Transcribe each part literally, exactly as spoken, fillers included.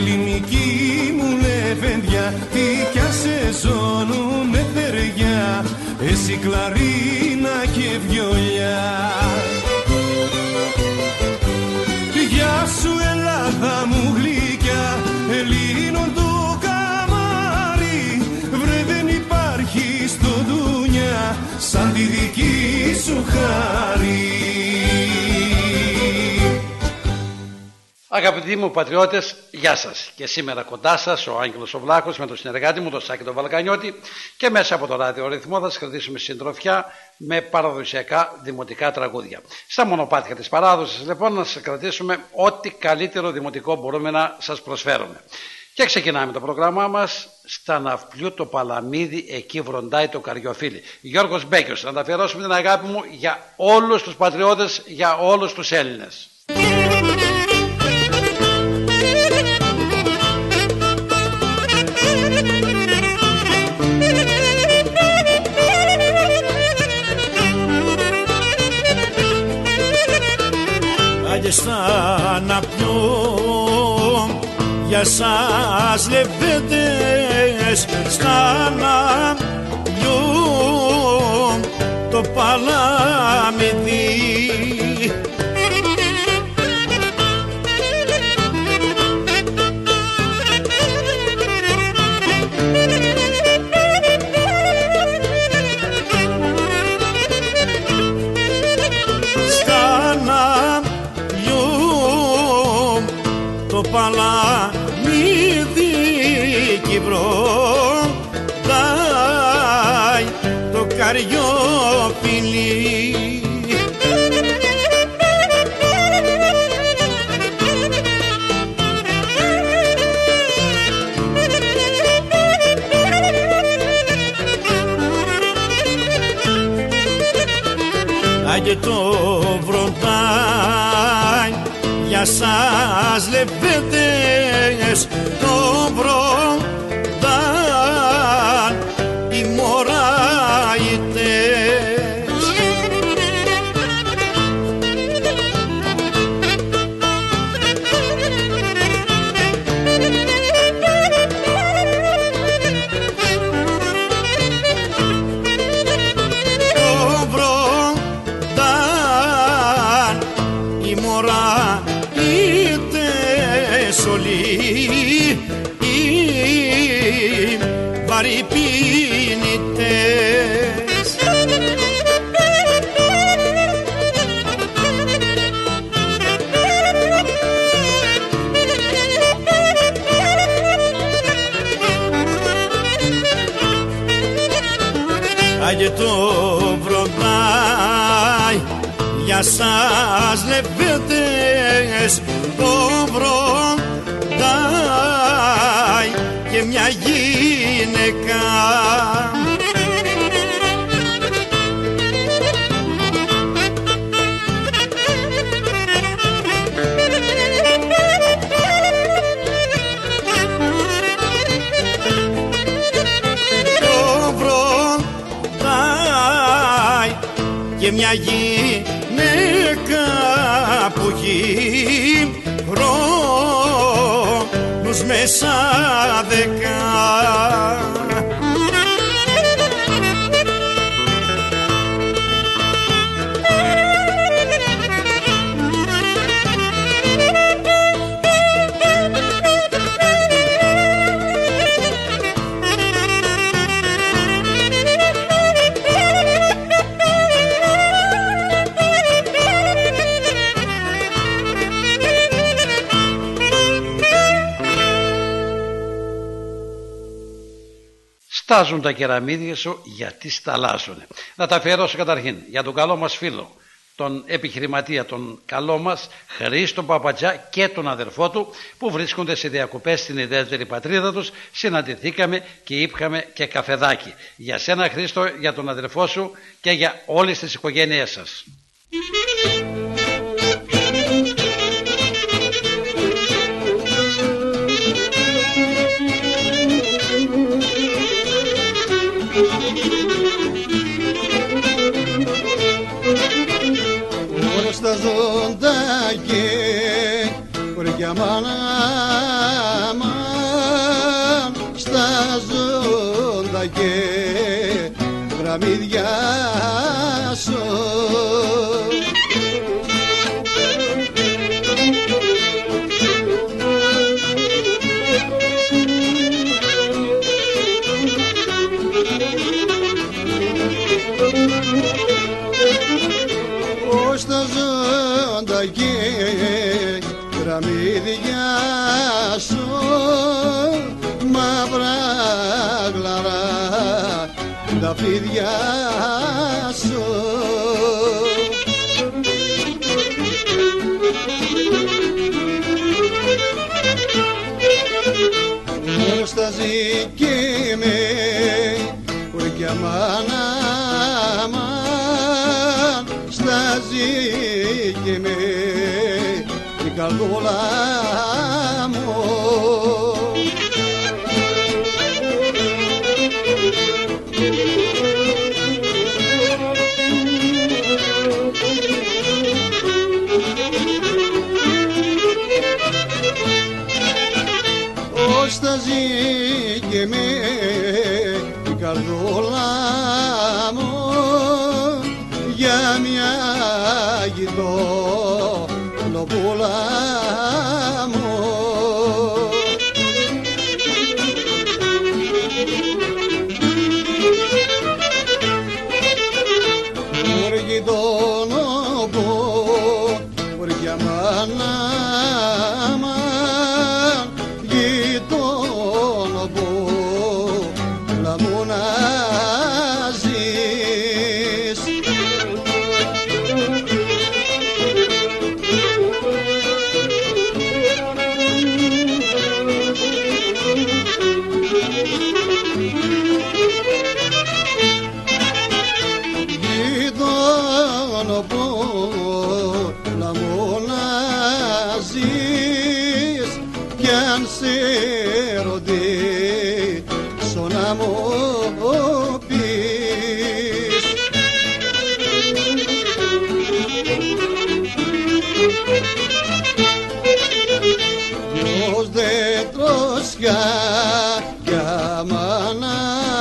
ελληνική μου λεβέντια, τι κι αν σε ζώνουνε θεριά, εσύ κλαρίνα και βιολιά. Γεια σου Ελλάδα μου γλυκιά, Ελλήνων το καμάρι, βρε δεν υπάρχει στο δουνιά σαν τη δική σου χάρη. Αγαπητοί μου πατριώτες, γεια σας. Και σήμερα κοντά σας ο Άγγελος ο Βλάχος με τον συνεργάτη μου, τον Σάκη τον Βαλκανιώτη, και μέσα από το ραδιορυθμό θα σας κρατήσουμε συντροφιά με παραδοσιακά δημοτικά τραγούδια. Στα μονοπάτια της παράδοσης λοιπόν να σας κρατήσουμε ό,τι καλύτερο δημοτικό μπορούμε να σας προσφέρουμε. Και ξεκινάμε το πρόγραμμά μας στα Ναυπλιού το Παλαμίδι, εκεί βροντάει το Καριοφίλι. Γιώργος Μπέκιος, να τα αφιερώσουμε την αγάπη μου για όλους τους πατριώτες, για όλους τους Έλληνες. Άγιε στα Ναυπλιού, για σας λεβέντες, στα Ναυπλιού το Παλαμίδι. Παλαμίδι κι βροντάει το Καριοφίλι. Άγιε το βροντάει για σας λεβέντες, το βροντάν οι μωραϊτές. Το βροντάν οι μωραϊτές όλοι οι βαρυπίνητες. Άγιε το βροντάει για σας λεβέντες, το βροντάει και μια γυναίκα. Το βροντάει και μια γυναίκα που έχει χρόνους μέσα δεκά. Στάζουν τα κεραμίδια σου γιατί σταλάζουνε. Να τα αφιερώσω καταρχήν για τον καλό μας φίλο, τον επιχειρηματία, τον καλό μας Χρήστο Παπατζά και τον αδερφό του που βρίσκονται σε διακοπές στην ιδιαίτερη πατρίδα τους. Συναντηθήκαμε και ήπιαμε και καφεδάκι. Για σένα Χρήστο, για τον αδερφό σου και για όλες τις οικογένειές σας. Στάζοντα και χωριά μάνα ζώντα και γραμμίδια σου. Ως τα ζώντα και γραμμίδια σου, μαύρα γλαρά τα φίδια σου. Ως τα ζήκε με χωριά μάνα μάν, στάζει και με η καρδούλα μου. Ως στάζει και με η καρδούλα μου για μια γειτόνοπούλα μου. Μουρ γειτόνοπο, μουρ για μάνα μαν, γειτόνοπο να μου να ζεις. Γειτόνοπο να μου να ζεις, κι αν σε ρωτήσω να μου πεις. Ποιος δεν τροσιά για μάνα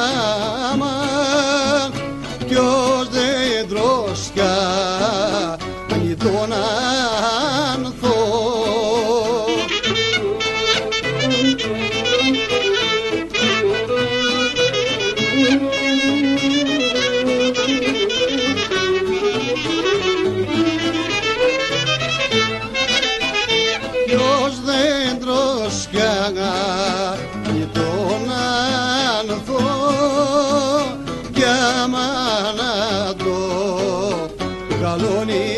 μαν, ποιος δεν τροσιά για τον ανθό. Ποιος δεν τροσιά για τον ανθό, για μάνα το καλονίγιο.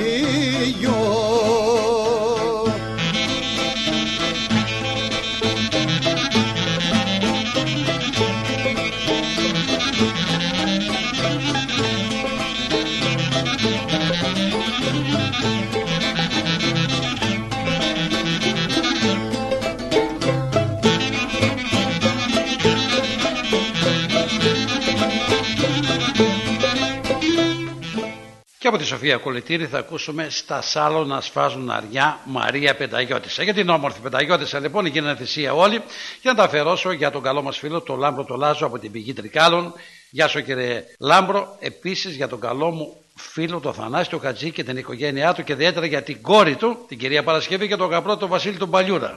Και από τη Σοφία Κολυτήρη θα ακούσουμε στα σάλο να σφάζουν αριά Μαρία Πενταγιώτισσα. Για την όμορφη Πενταγιώτισσα λοιπόν γίνανε θυσία όλοι, για να τα αφιερώσω για τον καλό μας φίλο τον Λάμπρο το Λάζο από την πηγή Τρικάλων. Γεια σου κύριε Λάμπρο. Επίσης για τον καλό μου φίλο τον Θανάση του Χατζή και την οικογένειά του και ιδιαίτερα για την κόρη του, την κυρία Παρασκευή, και τον καπρό τον Βασίλη τον Παλιούρα.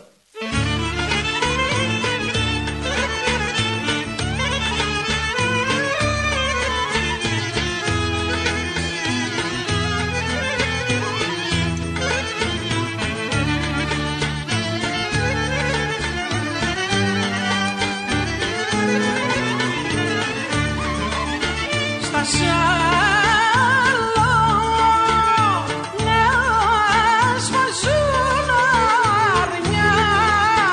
Σφαζούν αρνιά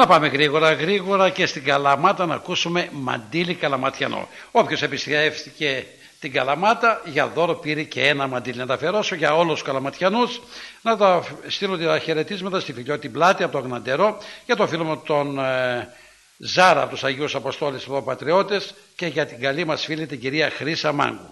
Να πάμε γρήγορα γρήγορα και στην Καλαμάτα να ακούσουμε μαντίλι καλαματιανό. Όποιος επισκέφθηκε την Καλαμάτα για δώρο πήρε και ένα μαντίλι. Να τα αφιερώσω για όλους τους καλαματιανούς, να τα στείλω τα χαιρετίσματα στη Φιλιώτη Πλάτη από το Αγναντερό, για το φίλο μου τον ε, Ζάρα από τους Αγίους Αποστόλες Πατριώτες και για την καλή μας φίλη την κυρία Χρύσα Μάγκου.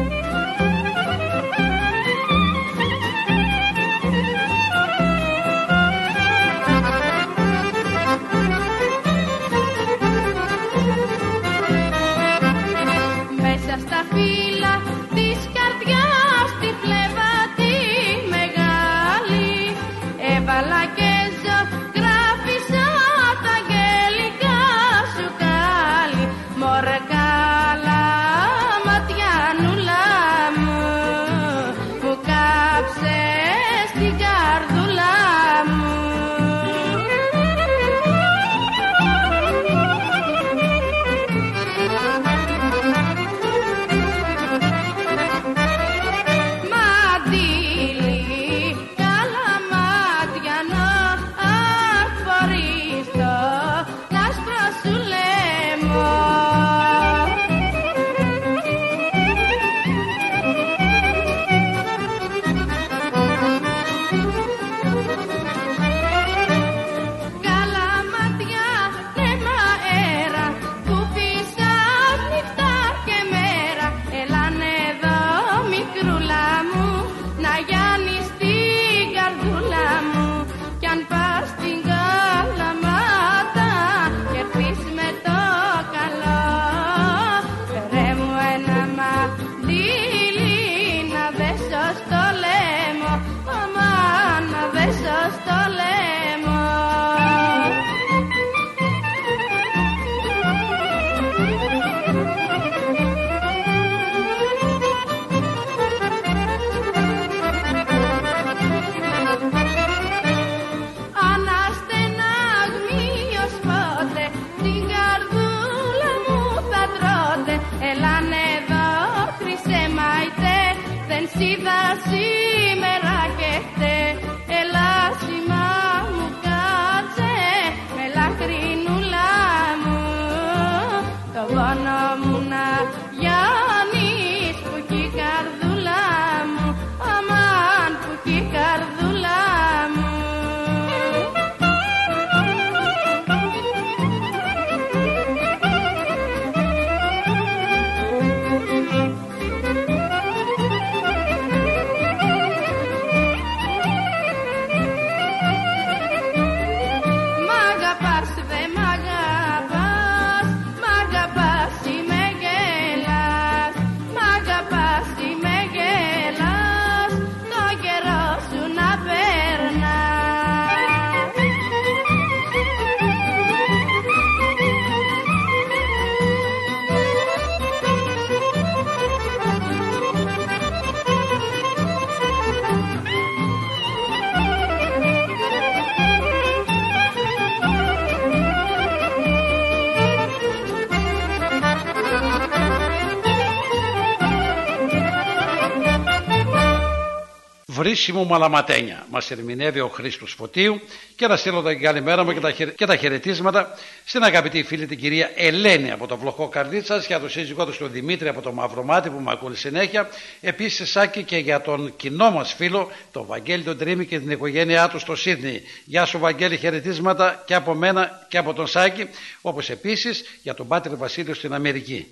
Βρύσιμο Μαλαματένια. Μας ερμηνεύει ο Χρήστος Φωτίου και να στείλω την καλημέρα μου και τα, χαιρε... και τα χαιρετίσματα στην αγαπητή φίλη την κυρία Ελένη από το Βλοχό Καρδίτσας, για τον σύζυγό του τον Δημήτρη από το Μαυρομάτι που με ακούει συνέχεια. Επίσης Σάκη και για τον κοινό μας φίλο τον Βαγγέλη τον Τρίμη και την οικογένειά του στο Σίδνεϊ. Γεια σου Βαγγέλη, χαιρετίσματα και από μένα και από τον Σάκη, όπως επίσης για τον Πάτρη Βασίλειο στην Αμερική.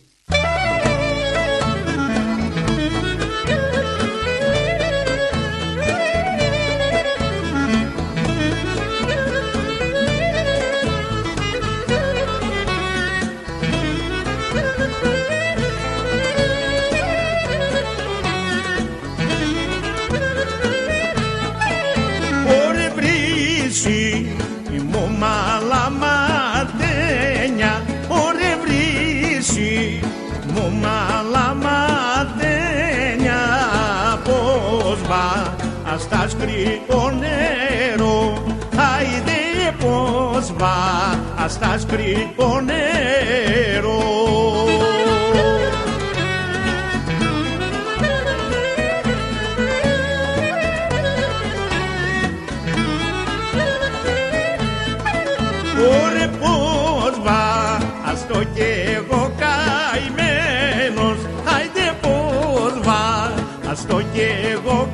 Στα σκρυπό νερό, άιντε πως βά, στα σκρυπό νερό. Ωραία. κι εγώ καημένος, άιντε πως βα, ας το κι εγώ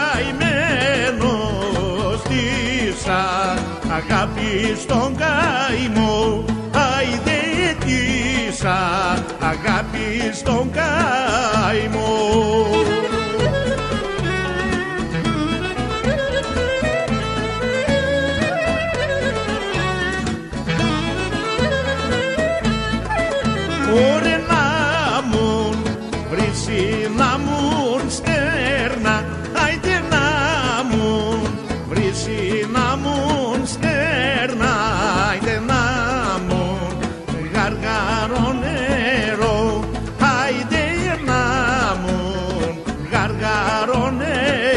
καημένος, τίσα αγάπη στον καημό, άιντε τίσα αγάπη στον καημό. Ωρε να μουν, βρύσει να μουν στέρνα, άιντε να μουν, βρύσει να μουν στέρνα, άιντε να μουν, γαργαρό νερό, άιντε να μουν, γαργαρό νερό.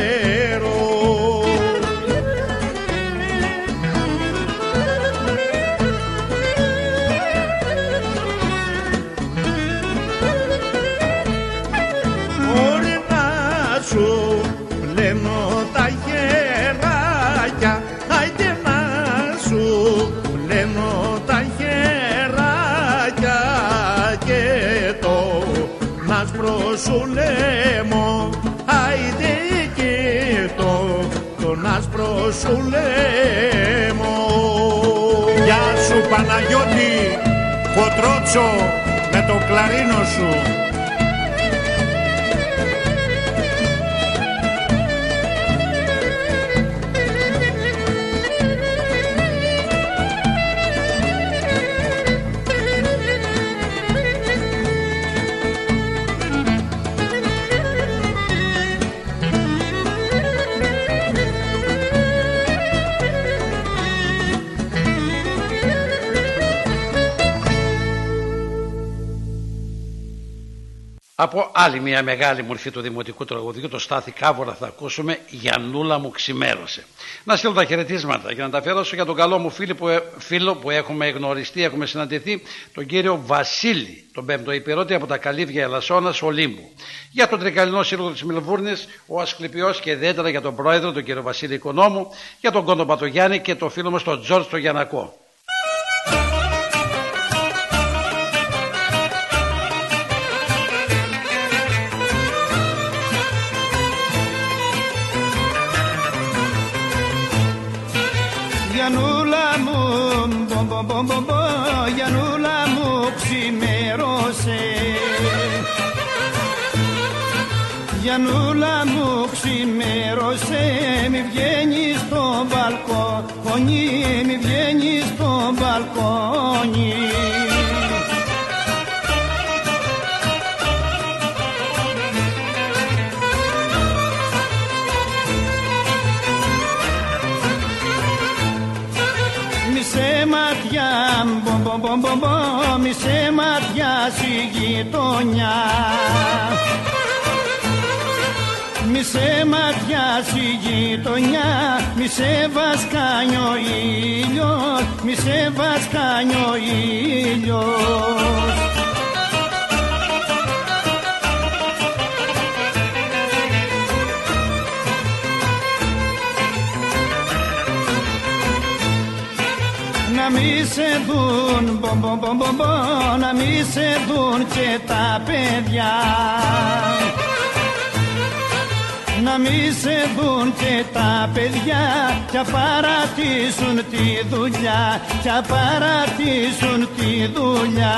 Πλένω τα χεράκια, άιντε να σου πλένω τα χεράκια και το άσπρο σου λέμω, άιντε και το τον άσπρο σου λέμω. Γεια σου Παναγιώτη, φωτρότσο με το κλαρίνο σου. Από άλλη μια μεγάλη μορφή του δημοτικού τραγουδιού, το Στάθη Κάβορα, θα ακούσουμε «Γιαννούλα μου ξημέρωσε». Να στείλω τα χαιρετίσματα και να τα αφιερώσω για τον καλό μου φίλο που, φίλο που έχουμε γνωριστεί, έχουμε συναντηθεί, τον κύριο Βασίλη, τον πέμπτο υπηρώτη από τα Καλύβια Ελασσόνας Ολύμπου. Για τον Τρικαλινό Σύλλογο της Μελβούρνης, ο Ασκληπιός, και ιδιαίτερα για τον πρόεδρο, τον κύριο Βασίλη Οικονόμου, για τον Κόντο Πατογιάννη και τον φίλο μας τον Τζόρτζ τον Γιαννακό. Γιαννούλα μου, μπο, μπο, μπο, μπο, μπο, Γιαννούλα μου ξημέρωσε. Γιαννούλα μου ξημέρωσε, μη βγαίνει στο μπαλκόνι, μη βγαίνει στο μπαλκόνι. Μισέ ματιά, μπο, μπο, μπο, μπο, μπο, μισέ ματιά στη γειτονιά. Μισέ ματιά στη γειτονιά, μισέ βασκάνει ο ήλιος, μισέ βασκάνει ο ήλιος. Να μη σε δουν, μπο, μπο, μπο, μπο, μπο, να μη σε δουν και τα παιδιά. Να μη σε δουν και τα παιδιά, κι απαρατήσουν τη δουλειά, κι απαρατήσουν τη δουλειά.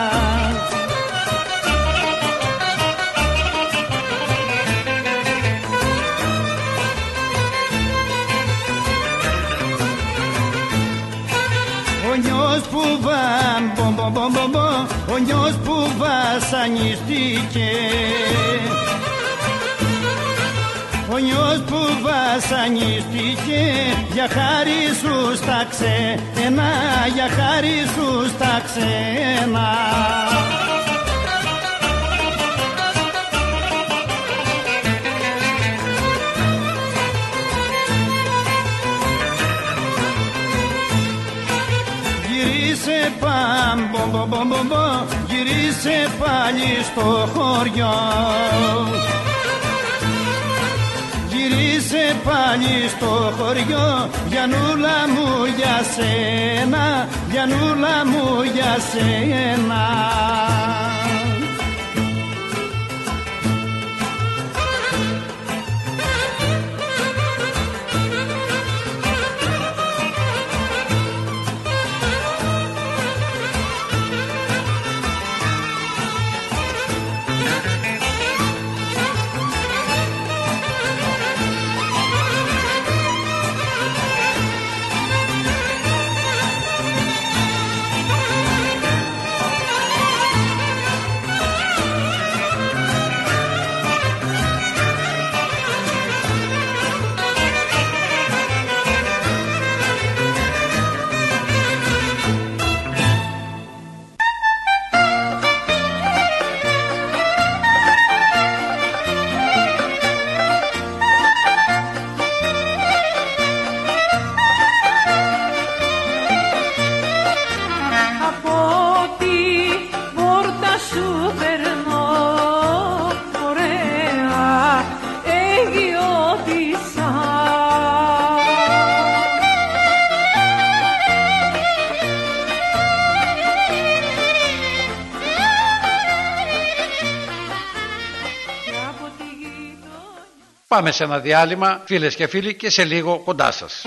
Ο νιός που βα, μπο, μπο, μπο, μπο, μπο, ο νιός που βασανιστήκε. Ο νιός που βασανιστήκε, για χάρη σου στα ξένα, για χάρη σου στα ξένα. Γυρίσε πάμ, μπο, μπο, μπο, μπο, μπο, γυρίσε πάλι στο χωριό. Γυρίσε πάλι πάλι στο χωριό, Γιαννούλα μου για σένα, Γιαννούλα μου για σένα. Πάμε σε ένα διάλειμμα, φίλες και φίλοι, και σε λίγο κοντά σας.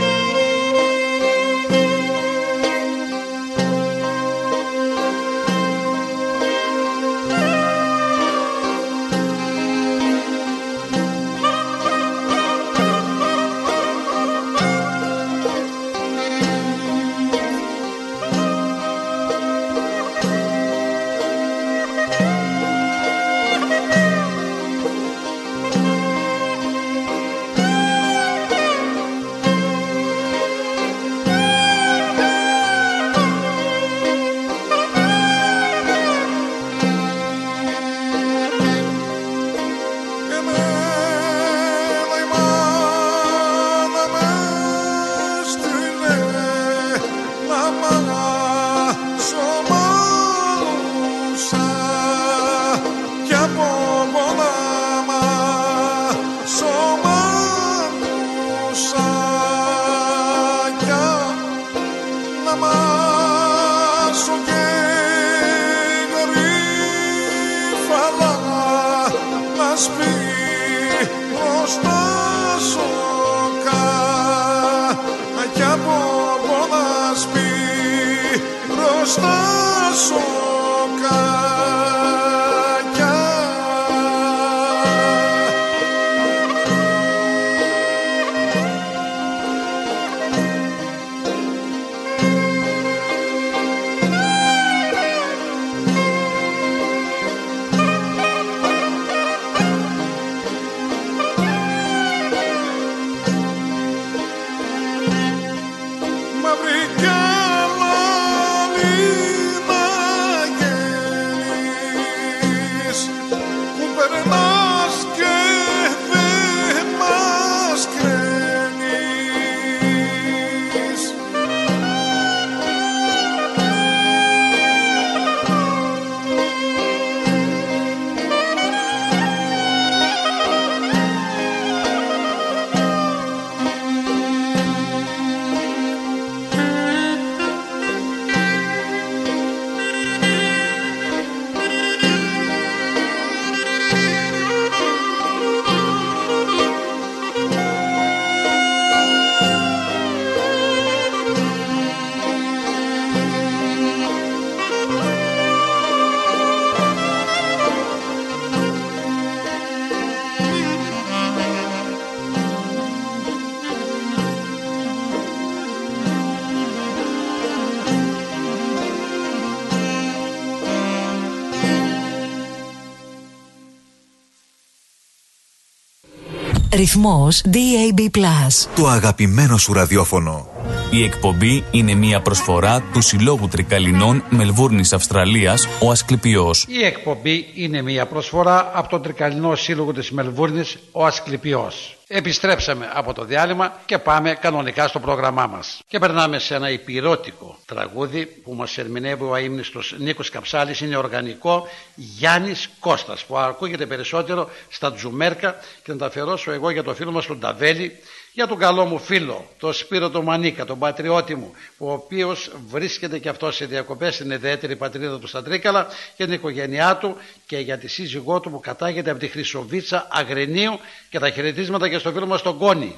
Ρυθμός ντι έι μπι Plus. Το αγαπημένο σου ραδιόφωνο. Η εκπομπή είναι μια προσφορά του Συλλόγου Τρικαλινών Μελβούρνης Αυστραλίας, ο Ασκληπιός. Η εκπομπή είναι μια προσφορά από τον Τρικαλινό Σύλλογο της Μελβούρνης, ο Ασκληπιός. Επιστρέψαμε από το διάλειμμα και πάμε κανονικά στο πρόγραμμά μας. Και περνάμε σε ένα υπηρώτικο τραγούδι που μας ερμηνεύει ο αείμνηστος Νίκος Καψάλης. Είναι οργανικό Γιάννης Κώστας, που ακούγεται περισσότερο στα τζουμέρκα, και να τα αφιερώσω εγώ για το φίλο μας τον Ταβέλη, για τον καλό μου φίλο, τον Σπύρο τον Μανίκα, τον πατριώτη μου, ο οποίος βρίσκεται και αυτός σε διακοπές στην ιδιαίτερη πατρίδα του στα Τρίκαλα, για την οικογένειά του και για τη σύζυγό του που κατάγεται από τη Χρυσοβίτσα Αγρενίου, και τα χαιρετίσματα και στο φίλο μας τον Κόνη.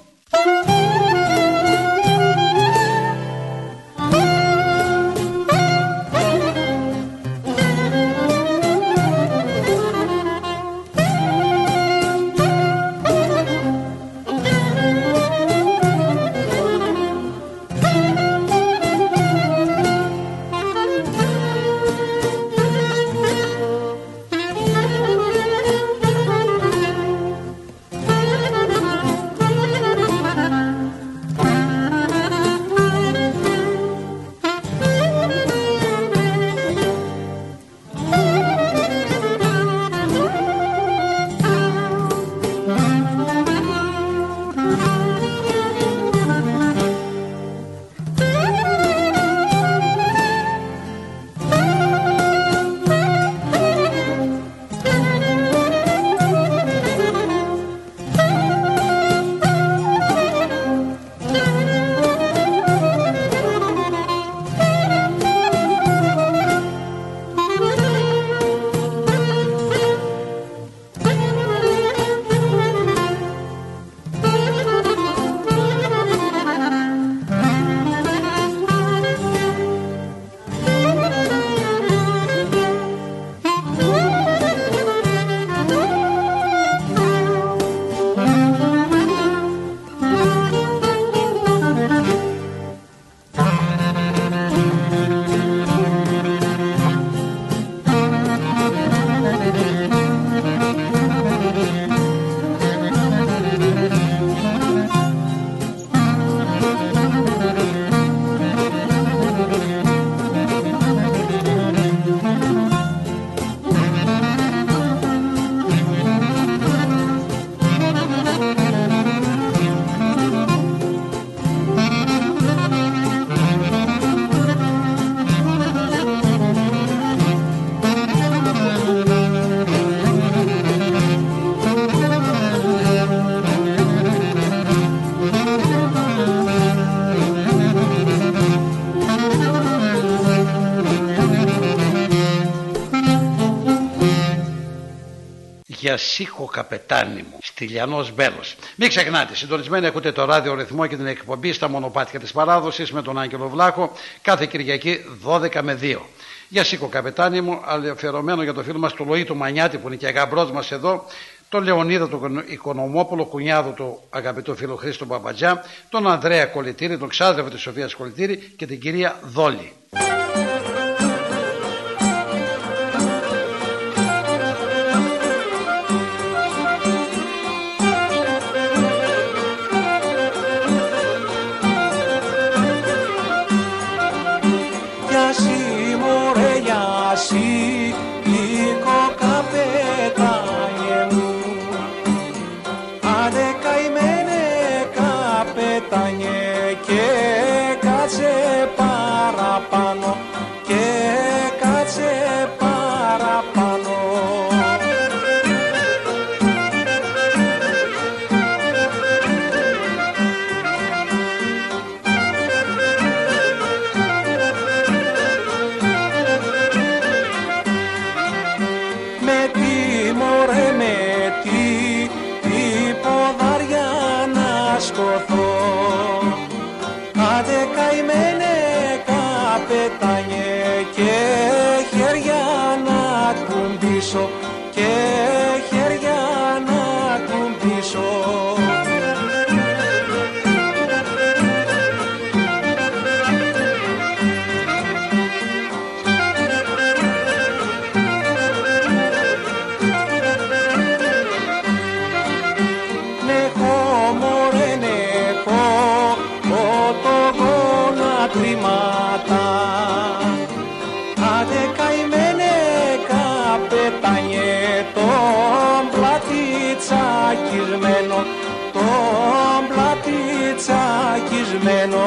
Για σήκω καπετάνι μου, Στυλιανός Μπέλος. Μην ξεχνάτε, συντονισμένοι ακούτε το ράδιο ρυθμό και την εκπομπή στα μονοπάτια της παράδοσης με τον Άγγελο Βλάχο κάθε Κυριακή δώδεκα με δύο. Για σήκω καπετάνι μου, αφιερωμένο για το φίλο μας του Λοΐ του Μανιάτη, που είναι και γαμπρός μας εδώ, τον Λεωνίδα του Οικονομόπουλο, κουνιάδο του αγαπητού φίλου Χρήστο Μπαμπατζά, τον Ανδρέα Κολυτήρη, τον ξάδερφο της Σοφίας Κολυτήρη και την κυρία Δόλη. Το καημένο.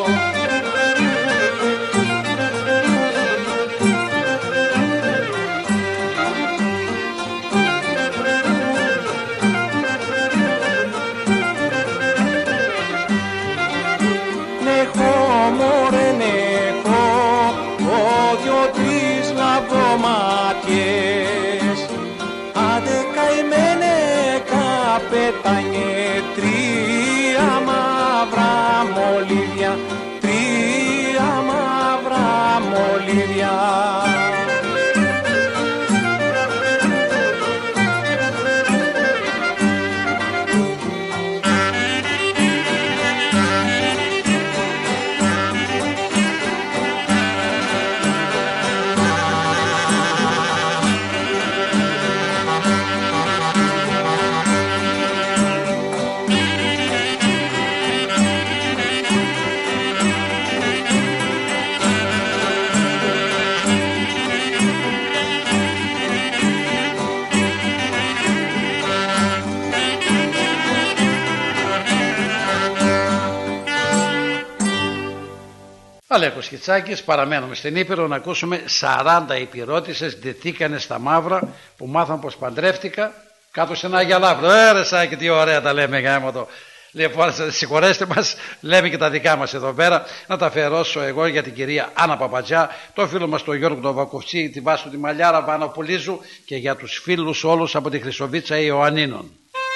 Νεχώ μωρέ νεχώ, ο δυο τρεις λαβρομάτιες, άντε καημένε καπετάνιε, τρία μαύρα μολύβια, τρία μαύρα μολύβια. Αλέκος Χιτσάκης, παραμένουμε στην Ήπειρο να ακούσουμε σαράντα υπηρώτισσες ντυθήκανε στα μαύρα που μάθαν πως παντρεύτηκα κάτω σε ένα αγιαλάβρο. Ε ρε Σάκη, τι ωραία τα λέμε γάμο το. Λοιπόν, συγχωρέστε μας, λέμε και τα δικά μας εδώ πέρα. Να τα αφιερώσω εγώ για την κυρία Άννα Παπατζιά, το φίλο μας τον Γιώργο τον Βακοφτσί, τη Βάσου τη Μαλιάρα, Βάνο Πουλίζου και για τους φίλους όλους από τη Χρυσοβίτσα Ιωαννίνων.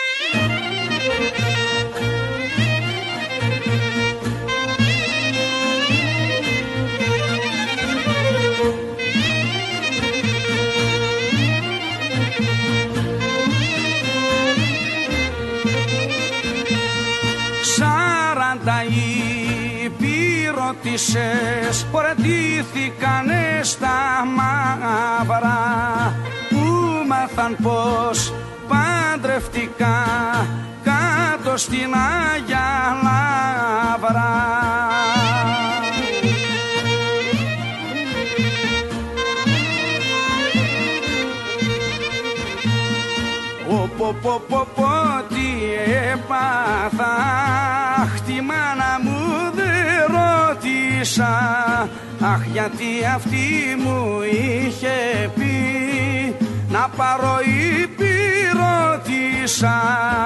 Σαράντα υπηρώτισσες πορετήθηκανε στα μαύρα που μάθαν πως παντρευτικά κάτω στην Άγια Λαύρα. Πω πω πω πω τι έπαθα, αχ τη μάνα μου δεν ρώτησα, αχ γιατί αυτή μου είχε πει να πάρω υπηρώτησα.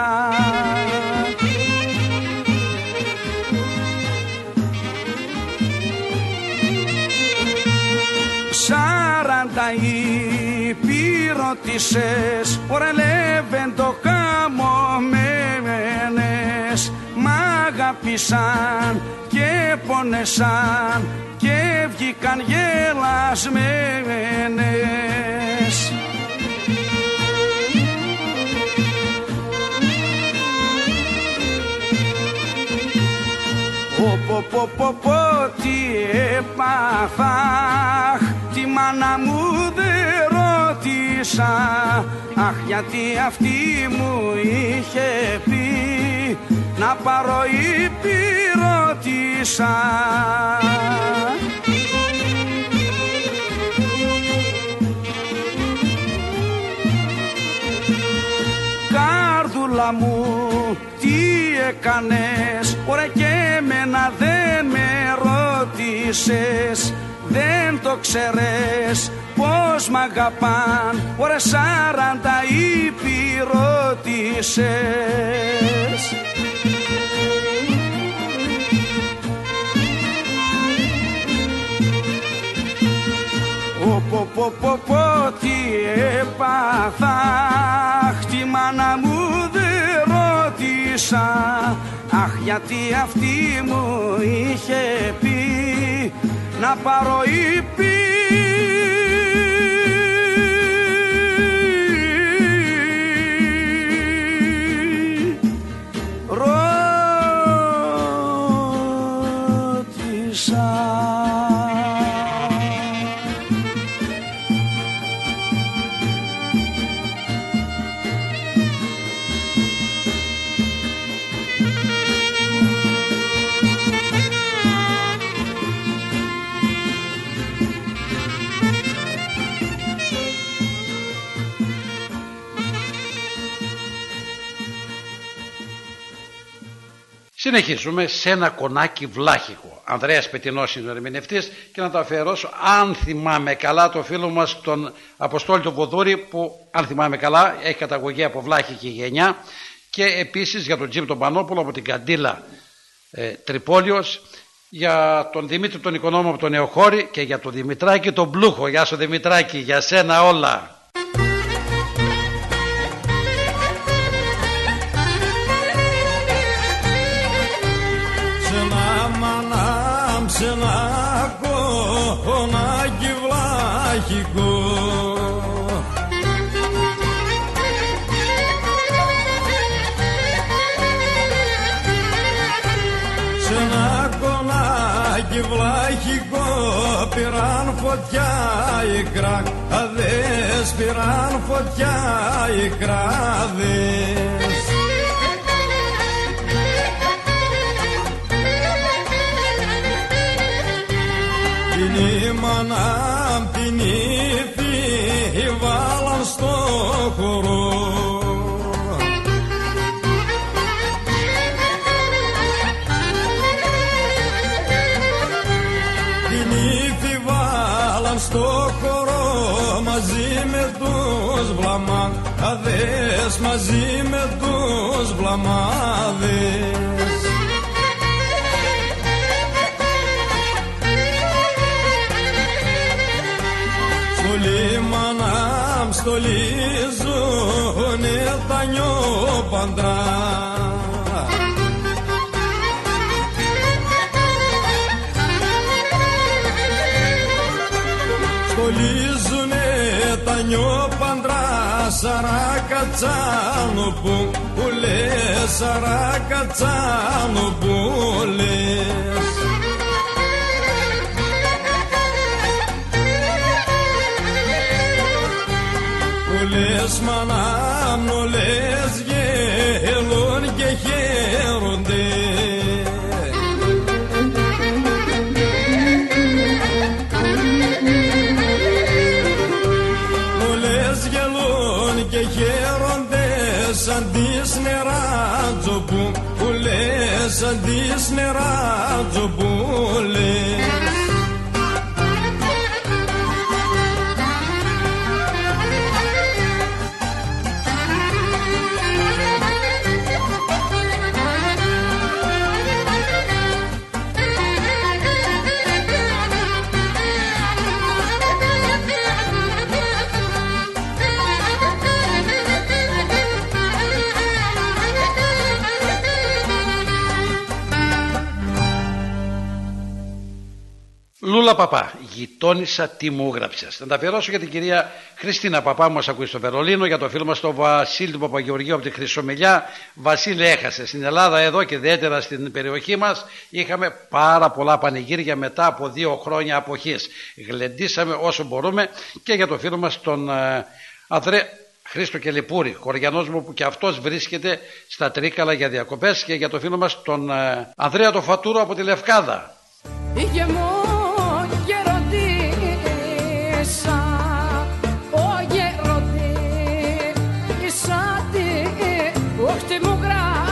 Σαράντα υπηρώτισσες ορελεύεν το καμωμένες, μ' αγάπησαν και πόνεσαν και βγήκαν γελασμένες. Πω πω πω πω τι έπαθα, τη μάνα μου δεν ρώτησα, αχ γιατί αυτή μου είχε πει να πάρω υπηρώτησα. Καρδούλα μου τι έκανες, ωραία και εμένα δεν με ρώτησες, δεν το ξέρες πως μ' αγαπάν, ωραία σαράντα υπηρώτισσες. Πω πω πω πω τι έπαθα, αχ τη μάνα μου δεν ρώτησα, αχ γιατί αυτή μου είχε πει να πάρω υπηρώτησα. Συνεχίζουμε σε ένα κονάκι βλάχικο. Ανδρέας Πετινός είναι ο ερμηνευτής και να το αφιερώσω, αν θυμάμαι καλά, το φίλο μας τον Αποστόλη τον Βοδούρη, που αν θυμάμαι καλά έχει καταγωγή από βλάχικη γενιά, και επίσης για τον Τζιμ τον Πανόπουλο από την Καντήλα ε, Τρυπόλιος, για τον Δημήτρη τον Οικονόμο από τον Νεοχώρη και για τον Δημητράκη τον Πλούχο. Γεια σου Δημητράκη, για σένα όλα. Σε ένα κονάκι βλάχικο, σε ένα κονάκι βλάχικο πήραν φωτιά οι κράδες, πήραν φωτιά οι κράδες. Την η μάνα την ύφη βάλαν στο χορό, την ύφη βάλαν στο χορό μαζί με τους βλαμάδες, μαζί με τους βλαμάδες. Λίμαναμ στολίζουνε τα νιόπαντρα, στολίζουνε τα νιόπαντρα, σαρακατσάνο που πουλες, σαρακατσάνο που πουλες. Λες μανάμ, λες γελούν και χαίρονται, λες γελούν και χαίρονται σαν τις νεράτζο που λες, σαν τις νεράτζο που λες. Λούλα Παπά, γειτόνισσα τι μου γράψες. Να τα αφιερώσω για την κυρία Χριστίνα Παπά που μας ακούει στο Βερολίνο, για το φίλο μας τον Βασίλη του Παπαγεωργίου από τη Χρυσομιλιά. Βασίλη, έχασε. Στην Ελλάδα εδώ και ιδιαίτερα στην περιοχή μας είχαμε πάρα πολλά πανηγύρια μετά από δύο χρόνια αποχής. Γλεντήσαμε όσο μπορούμε, και για το φίλο μας τον ε, Ανδρέα Χρήστο Κελιπούρη, χωριανός μου που και αυτός βρίσκεται στα Τρίκαλα για διακοπές, και για το φίλο μας τον ε, Ανδρέα το Φατούρο από τη Λευκάδα. Είχε μου γεροντήσα, ο γεροντήσα τι, όχι τι μου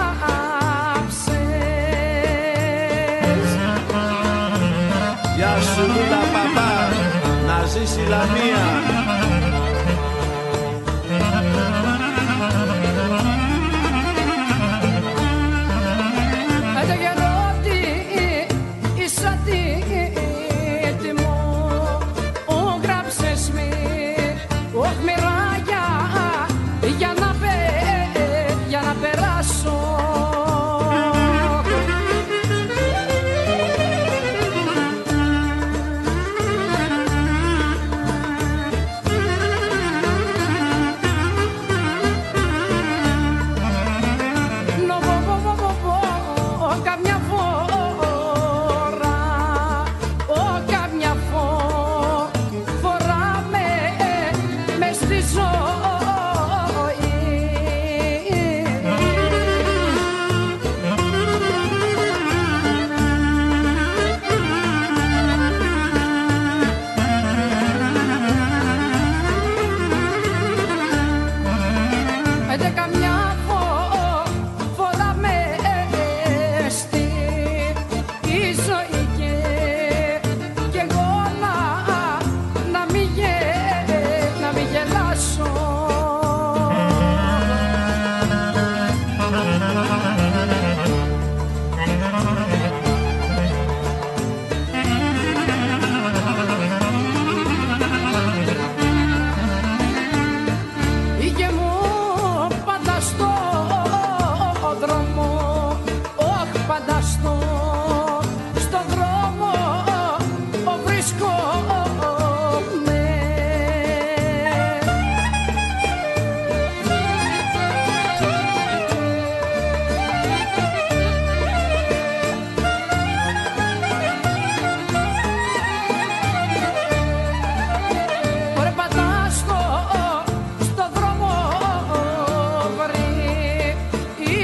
γράψες. Γεια σου Λούλα Παπά, να ζήσει η Λαμία.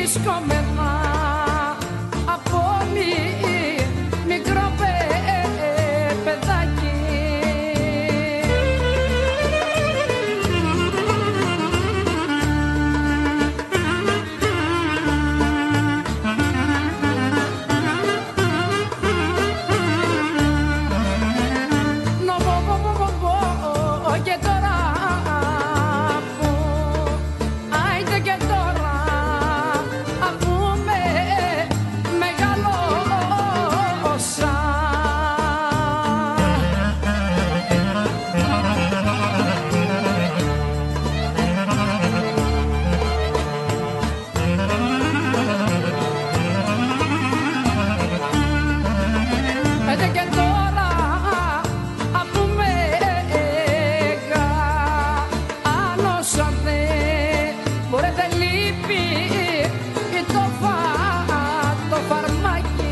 βρίσκομεθα από μικρό παιδάκι. Και τώρα που, άιντε και τώρα αφού με μεγαλώσα. Άιντε και τώρα αφού με άγνωσατε, μπορείτε λείπει το, φα, το φαρμάκι.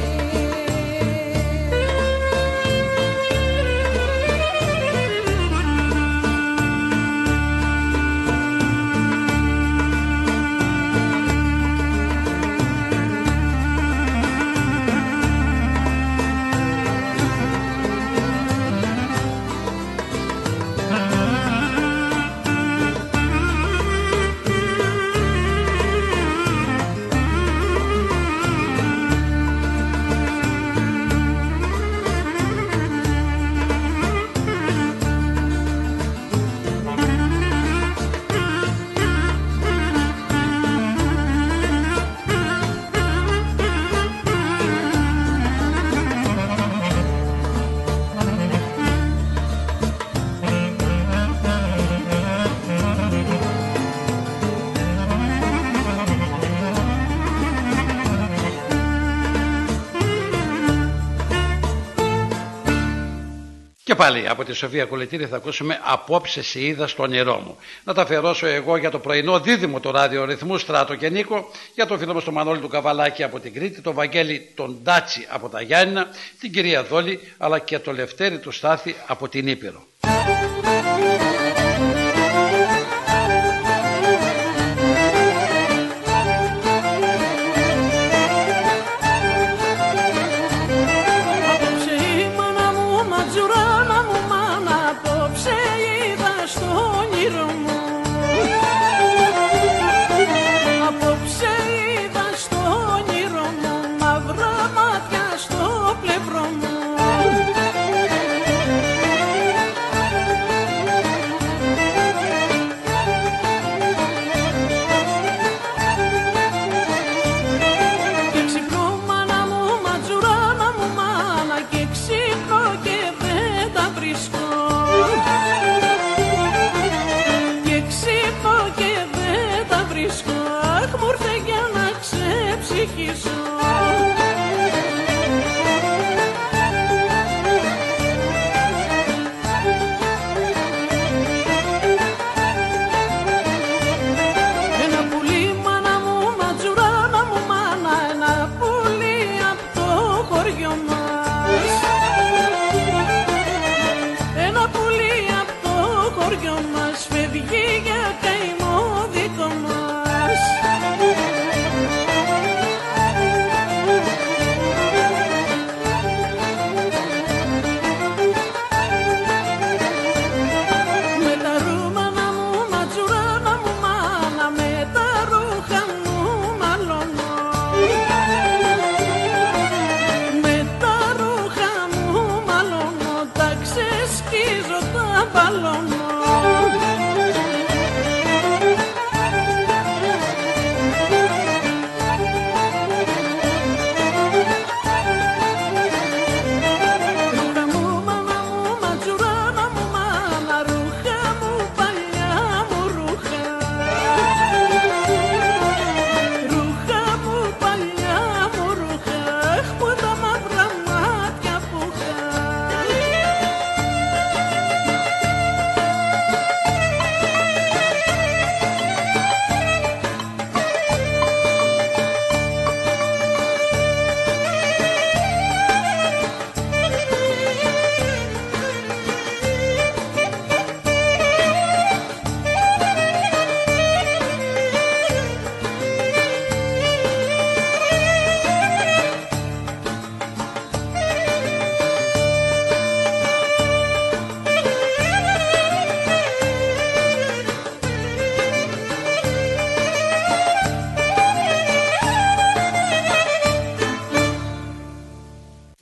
Και πάλι από τη Σοφία Κολετήρη θα ακούσουμε «Απόψε σε είδα στο όνειρό μου». Να τα αφιερώσω εγώ για το πρωινό δίδυμο του ραδιορυθμού Στράτο και Νίκο, για τον φίλο μας τον Μανώλη του Καβαλάκη από την Κρήτη, τον Βαγγέλη τον Ντάτσι από τα Γιάννηνα, την κυρία Δόλη, αλλά και το Λευτέρη του Στάθη από την Ήπειρο.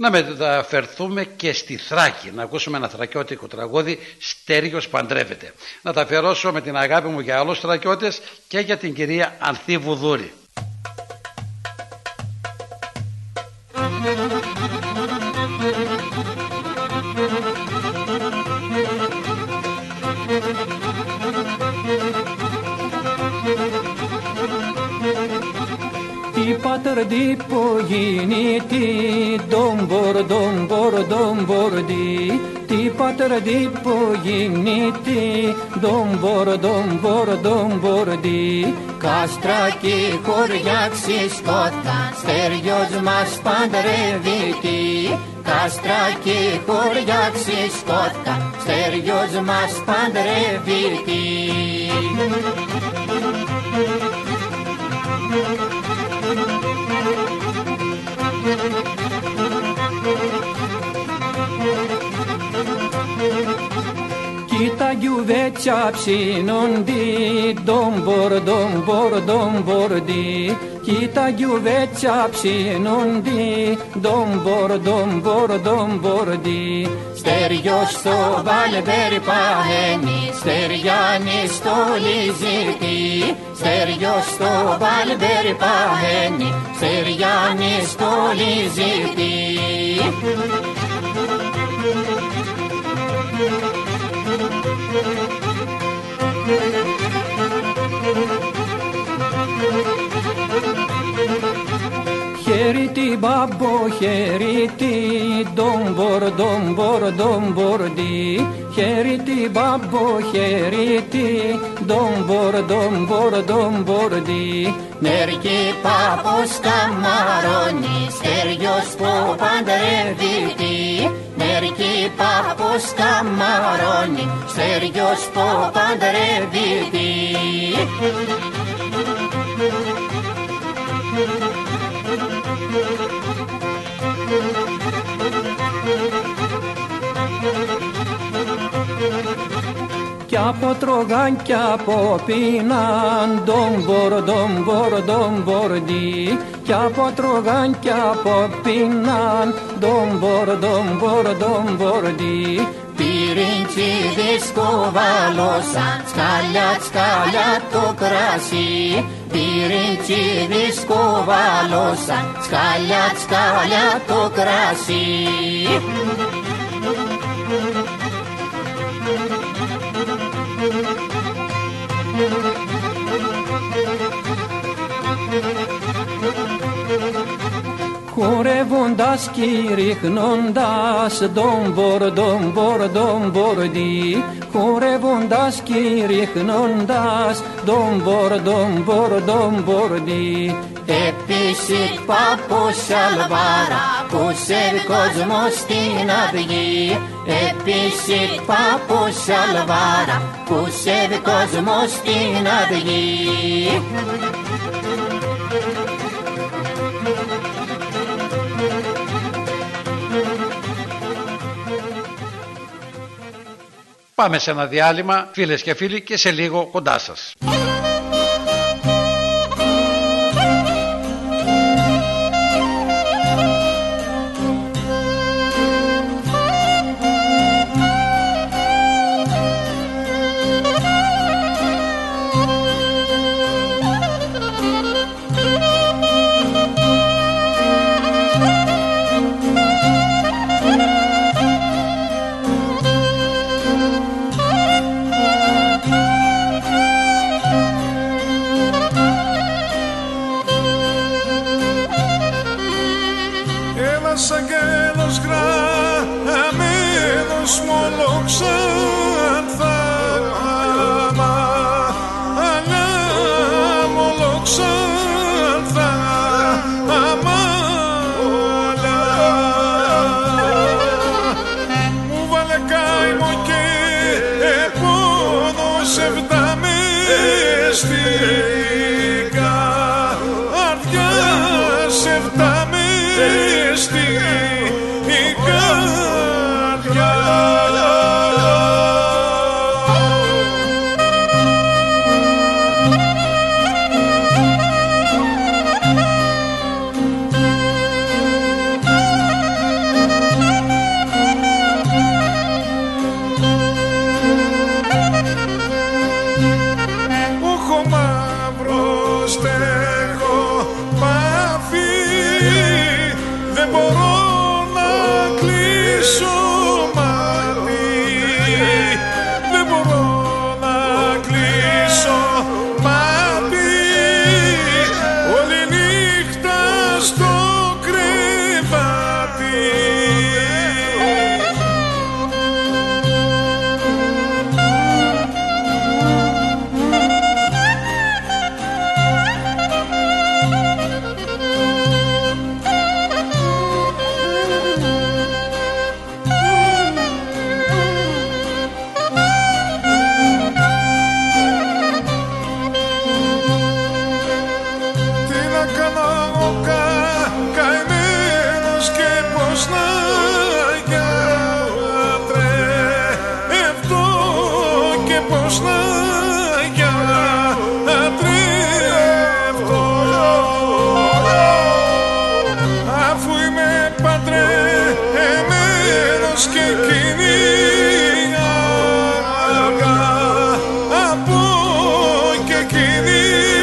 Να μεταφερθούμε και στη Θράκη, να ακούσουμε ένα θρακιώτικο τραγούδι, Στέριος παντρεύεται. Να τα αφιερώσω με την αγάπη μου για άλλους θρακιώτες και για την κυρία Ανθή Βουδούρη. Ti pater di pogini ti dombor dombor dombor di Ti pater di pogini ti dombor dombor dombor di Κάστρα και χωριά ξυσκότα, Στέριος μας παντρεύει τι. Κάστρα και χωριά ξυσκότα, Στέριος μας παντρεύει τι. Κοίτα γιουβέτσια ψήνοντι, ντομπορ ντομπορ ντομπορδι. Κοίτα γιουβέτσια ψήνοντι, ντομπορ ντομπορ ντομπορδι. Στέριος στο Βαλβέρ παχαίνει, Στεριάννη στο Λιζίρτι. Στέριος στο Βαλβέρ παχαίνει, Στεριάννη στο Λιζίρτι. Χέριτι μπαμπο, χέριτι, ντομπορ ντομπορ ντομπορδι. Χέριτι μπαμπο, χέριτι, ντομπορ ντομπορ ντομπορδι. Νερκή πάπος καμαρώνει, Στέριος που παντρεύει τι. Νερκή πάπος καμαρώνει, Στέριος που παντρεύει τι. Κι από τρογάν κι από πίναν, ντομπορ ντομπορ ντομπορδι. Κι από τρογάν κι από πίναν, ντομπορ ντομπορ ντομπορδι. Πυριντσίδης κουβαλώσαν, σκάλια σκάλια το κρασί. Πυριντσίδης κουβαλώσαν, σκάλια σκάλια το κρασί. Χορεύοντας κι ρίχνοντας, ντομπορ ντομπορ ντομπορδι. Χορεύοντας κι ρίχνοντας, ντομπορ ντομπορ ντομπορδι. Επίσης πάπος αλβάρα, που σε κόσμο στην αυγή. Επίσης πάπος αλβάρα, που σε κόσμο στην αυγή. Πάμε σε ένα διάλειμμα, φίλες και φίλοι, και σε λίγο κοντά σας. κάνω ο κα, καημένος και πως να γιατρεύτω και πως να γιατρεύτω αφού είμαι παντρεμένος και εκείνη αγαπώ και εκείνη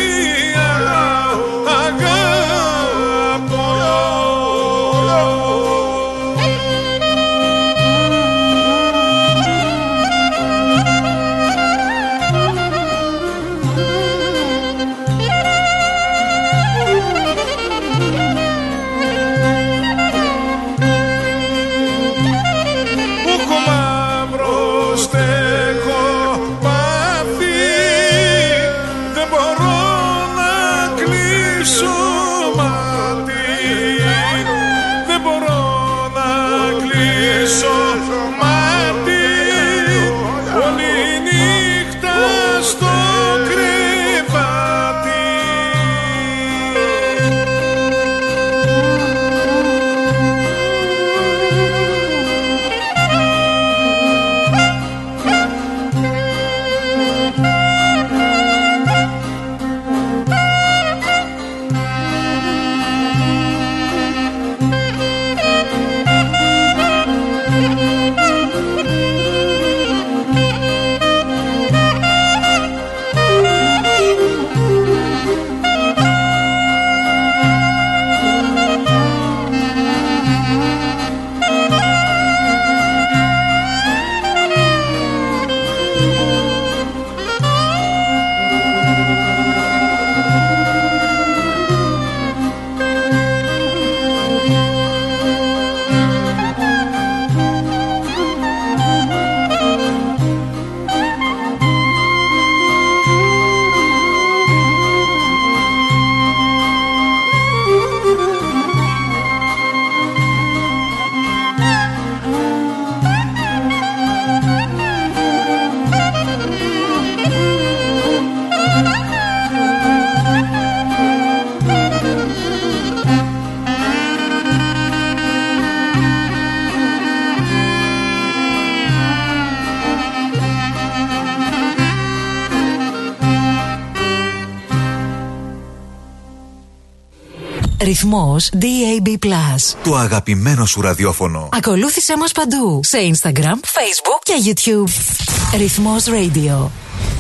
Ρυθμός ντι έι μπι Plus. Το αγαπημένο σου ραδιόφωνο. Ακολούθησέ μας παντού. Σε Instagram, Facebook και YouTube. Ρυθμός Radio.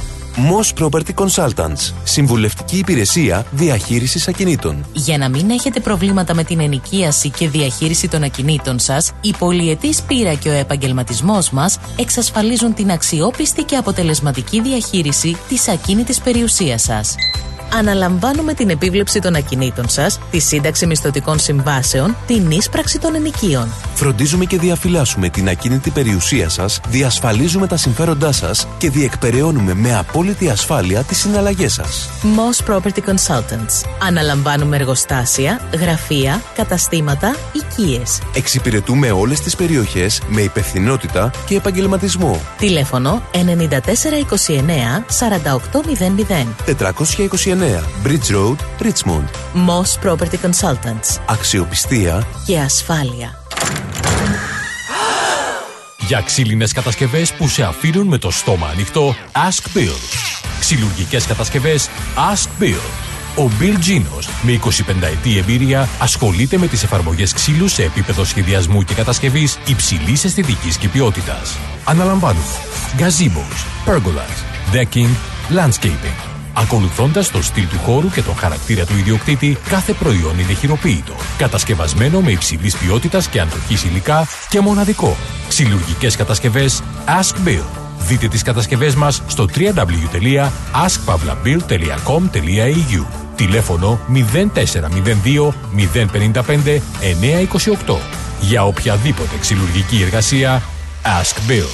Moss Property Consultants. Συμβουλευτική υπηρεσία διαχείρισης ακινήτων. Για να μην έχετε προβλήματα με την ενοικίαση και διαχείριση των ακινήτων σας, η πολυετής πείρα και ο επαγγελματισμός μας εξασφαλίζουν την αξιόπιστη και αποτελεσματική διαχείριση της ακίνητης περιουσίας σας. Αναλαμβάνουμε την επίβλεψη των ακινήτων σας, τη σύνταξη μισθωτικών συμβάσεων, την ίσπραξη των ενοικίων. Φροντίζουμε και διαφυλάσσουμε την ακίνητη περιουσία σας, διασφαλίζουμε τα συμφέροντά σας και διεκπεραιώνουμε με απόλυτη ασφάλεια τις συναλλαγές σας. Moss Property Consultants. Αναλαμβάνουμε εργοστάσια, γραφεία, καταστήματα, οικίες. Εξυπηρετούμε όλες τις περιοχές με υπευθυνότητα και επαγγελματισμό. Τηλέφωνο εννιά τέσσερα είκοσι εννέα σαράντα οκτώ μηδέν μηδέν. τετρακόσια είκοσι εννέα Bridge Road, Richmond. Moss Property Consultants. Αξιοπιστία και ασφάλεια. Για ξύλινες κατασκευές που σε αφήνουν με το στόμα ανοιχτό, Ask Bill. Ξυλουργικές κατασκευές Ask Bill. Ο Bill Ginos, με εικοσιπενταετή εμπειρία, ασχολείται με τις εφαρμογές ξύλου σε επίπεδο σχεδιασμού και κατασκευής υψηλής αισθητικής και ποιότητας. Αναλαμβάνουμε gazebos, pergolas, decking, landscaping. Ακολουθώντας το στυλ του χώρου και τον χαρακτήρα του ιδιοκτήτη, κάθε προϊόν είναι χειροποίητο, κατασκευασμένο με υψηλής ποιότητας και αντοχής υλικά και μοναδικό. Ξυλουργικές κατασκευές Ask Bill. Δείτε τις κατασκευές μας στο double-u double-u double-u τελεία ask pavlabill τελεία com τελεία e u. Τηλέφωνο μηδέν τέσσερα μηδέν δύο μηδέν πέντε πέντε εννιά είκοσι οκτώ. Για οποιαδήποτε ξυλουργική εργασία, Ask Bill.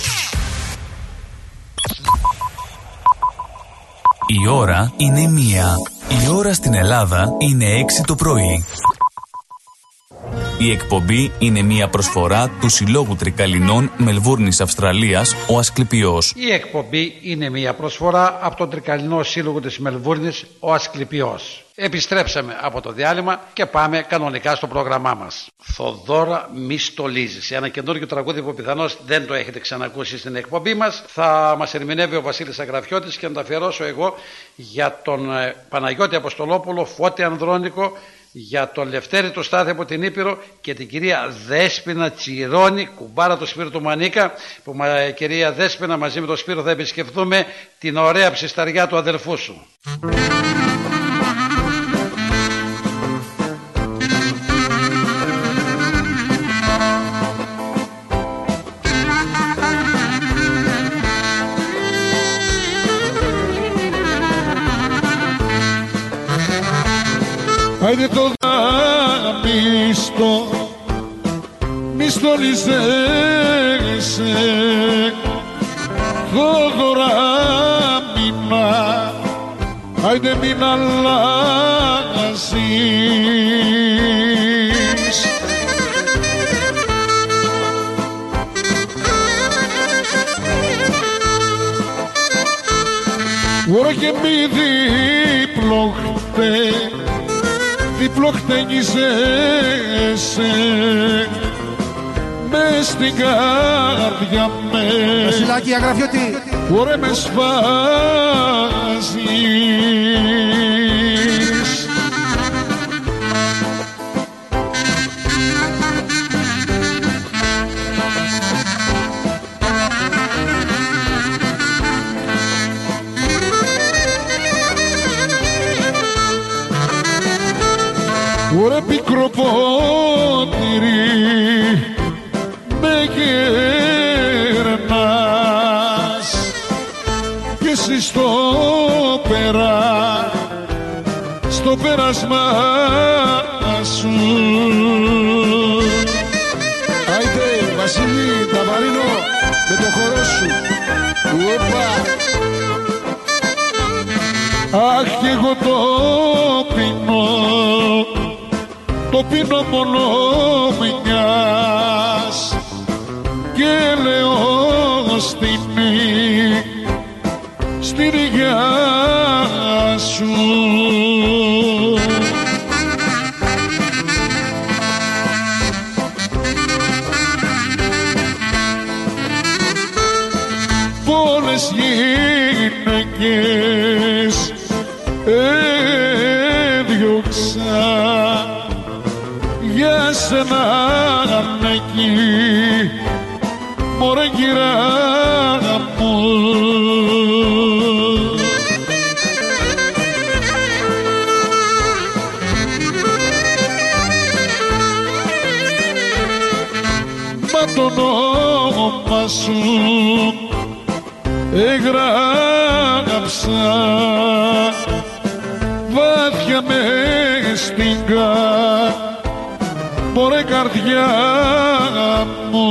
Η ώρα είναι μία. Η ώρα στην Ελλάδα είναι έξι το πρωί. Η εκπομπή είναι μια προσφορά του Συλλόγου Τρικαλινών Μελβούρνης Αυστραλίας, ο Ασκληπιός. Η εκπομπή είναι μια προσφορά από τον Τρικαλινό Σύλλογο της Μελβούρνης, ο Ασκληπιός. Επιστρέψαμε από το διάλειμμα και πάμε κανονικά στο πρόγραμμά μας. Θοδώρα μη στολίζεις. Ένα καινούργιο τραγούδι που πιθανώς δεν το έχετε ξανακούσει στην εκπομπή μας. Θα μας ερμηνεύει ο Βασίλης Αγραφιώτης και να τα αφιερώσω εγώ για τον Παναγιώτη Αποστολόπουλο, Φώτη Ανδρώνικο, για τον Λευτέρη του Στάθη από την Ήπειρο και την κυρία Δέσποινα Τσιρώνη, κουμπάρα του Σπύρου του Μανίκα, που κυρία Δέσποινα μαζί με τον Σπύρο θα επισκεφθούμε την ωραία ψισταριά του αδελφού σου. Άιντε το δάμιστο, μη στολίζεσαι, Θόδωρα μήνα, άιντε μην αλλάζεις. Ωρα και μη διπλοχτέ, διπλοχτένιζεσαι μες στην καρδιά με. Βασιλάκη Αγραφιώτη, ωραία με σβάζεις. Ωραία πικροπότηρη με γερνάς και εσύ στο πέρα, στο πέρασμα σου. Άιντε Βασίλη Ταβαρίνο με το χορό σου. Οπα. Αχ κι εγώ το πίνω, το πίνω μόνο μιας και λέω στην στηριά σου. Πολλές γυναίκες έδιωξα για σένα εκεί, μωρέ γυρά μου. Μα το όνομα σου έγραψα βάθια μες στην μωρέ καρδιά μου.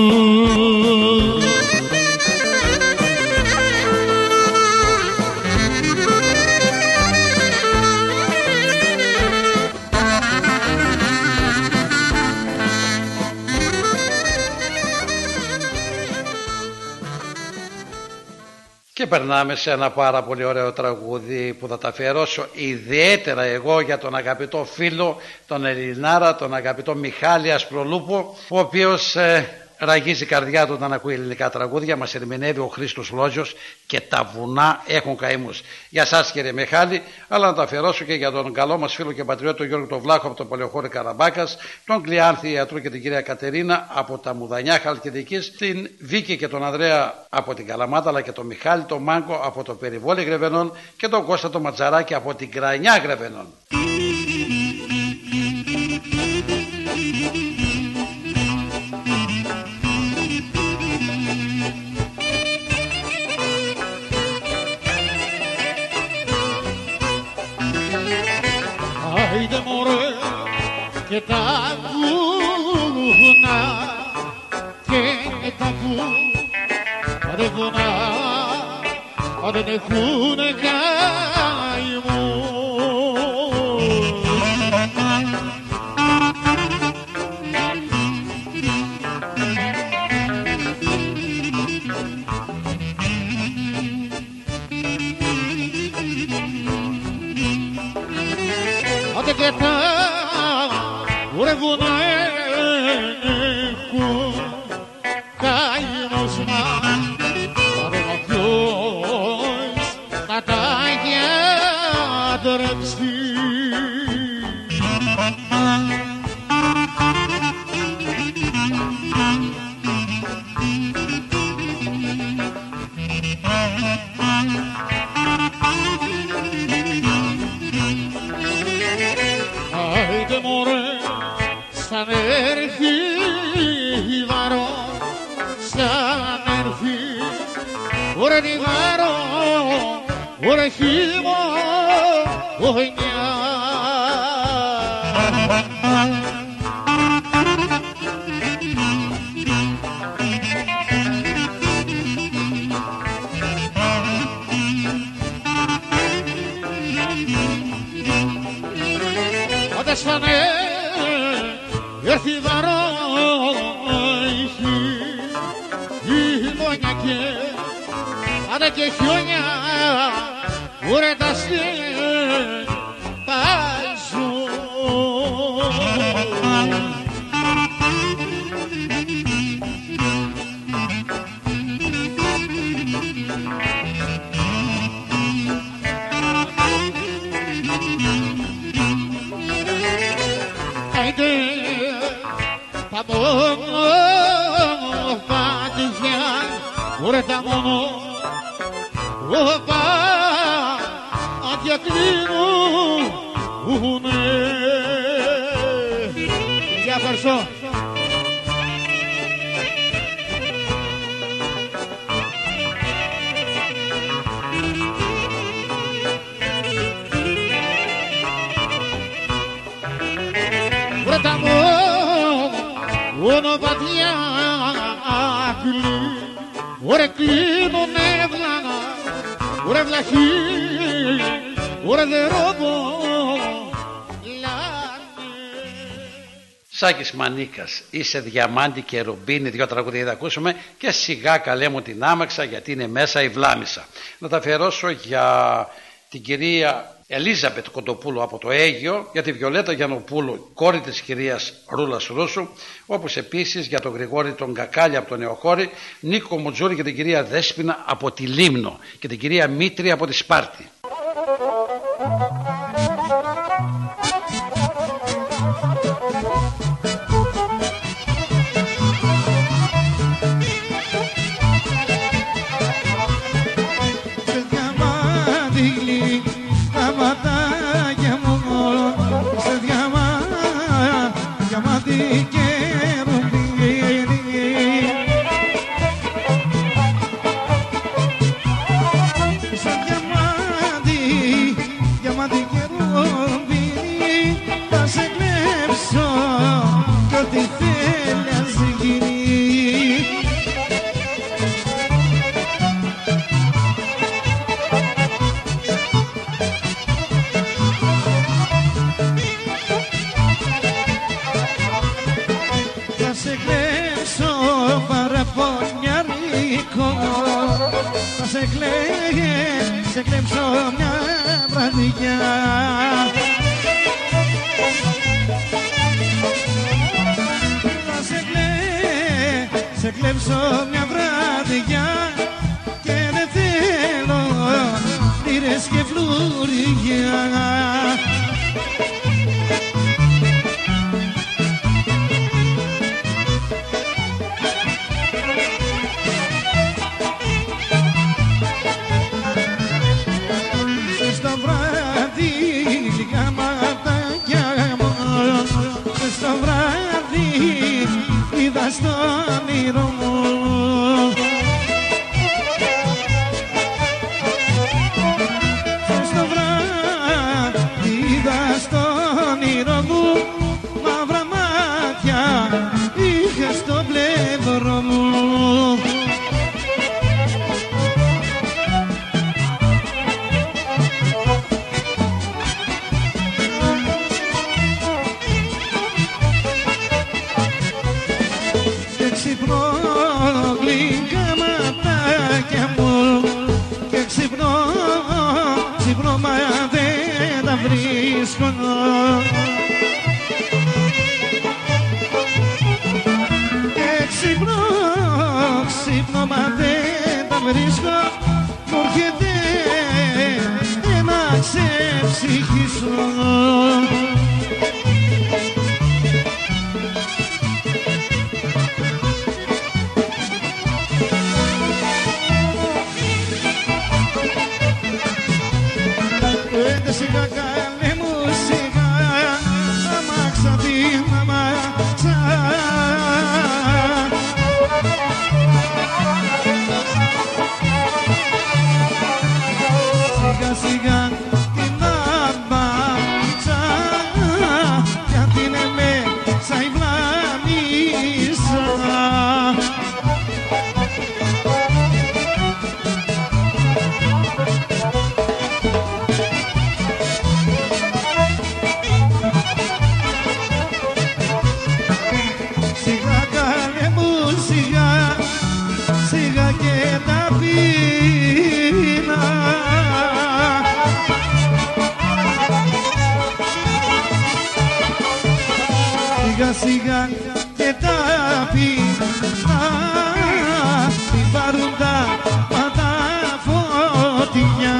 Και περνάμε σε ένα πάρα πολύ ωραίο τραγούδι που θα τα αφιερώσω ιδιαίτερα εγώ για τον αγαπητό φίλο, τον Ελληνάρα, τον αγαπητό Μιχάλη Ασπρολούπο, ο οποίος ε, ραγίζει η καρδιά του όταν ακούει ελληνικά τραγούδια. Μας ερμηνεύει ο Χρήστος Λόζιος και τα βουνά έχουν καημούς. Για σας κύριε Μιχάλη, αλλά να τα αφιερώσω και για τον καλό μας φίλο και πατριώτη τον Γιώργο τον Βλάχο από τον Πολιοχώρη Καραμπάκας, τον Κλειάνθη Ιατρού και την κυρία Κατερίνα από τα Μουδανιά Χαλκιδικής, την Βίκη και τον Ανδρέα από την Καλαμάτα, αλλά και τον Μιχάλη τον Μάγκο από το Περιβόλι Γρεβενών και τον Κώστα τον Ματζαράκη από την Κρανιά Γρεβενών. Άιντε μωρέ και τα βουνά και τα βουνά δεν έχουνε καημούς. Ωραία βουνά έχω καημός μας, παρόλο ποιος να τα γιατρέψει. Άιντε μωρέ, σαν έρθει η βαρό, σαν έρθει ωραία τη βαρό, ωραία χειμώνια. Όταν σαν έρθει η βαρόχη η χειμώνια και άντα και χιόνια ωραία τα στεγάζουν. Τα μόνο πάτια, ωραία τα μόνο πάτια κλείνουνε. Για ευχαριστώ. Ωραία τα μόνο πάτια κλείνουν, ωραία κλείνουνε βλάνα, ωραία βλαχή, ωραία δερόμπο. Σάκης Μανίκας, είσαι διαμάντη και ρουμπίνι, δυο τραγούδια θα ακούσουμε, και σιγά καλέ μου την άμαξα γιατί είναι μέσα η βλάμισα. Να τα αφιερώσω για την κυρία Ελίζαπετ Κοντοπούλου από το Αίγιο, για τη Βιολέτα Γιαννοπούλου, κόρη της κυρίας Ρούλας Ρούσου, όπως επίσης για τον Γρηγόρη τον Κακάλια από το Νεοχώρη, Νίκο Μουτζούρη και την κυρία Δέσποινα από τη Λίμνο και την κυρία Μήτρη από τη Σπάρτη. Σε κλαίγε, σε κλέψω μια βραδιά. Θα σε κλαίγε, σε κλέψω μια βραδιά και δεν θέλω λίρες και φλουριά. Στο βράδυ είδα στο όνειρο μου, στο βράδυ είδα στο όνειρο μου, μαύρα μάτια είχε στο πλευρό μου. Ξυπνώ μα δεν τα βρίσκω. βρίσκω μου έρχεται να ξεψυχήσω. Σιγά καλέ μου σιγά αμάξα την αμάξα. Σιγά σιγά την αμάξα γιατί είναι μέσα η βλάμισα. Σιγά και τα πίνα μην πάρουν τα πάντα φωτιά.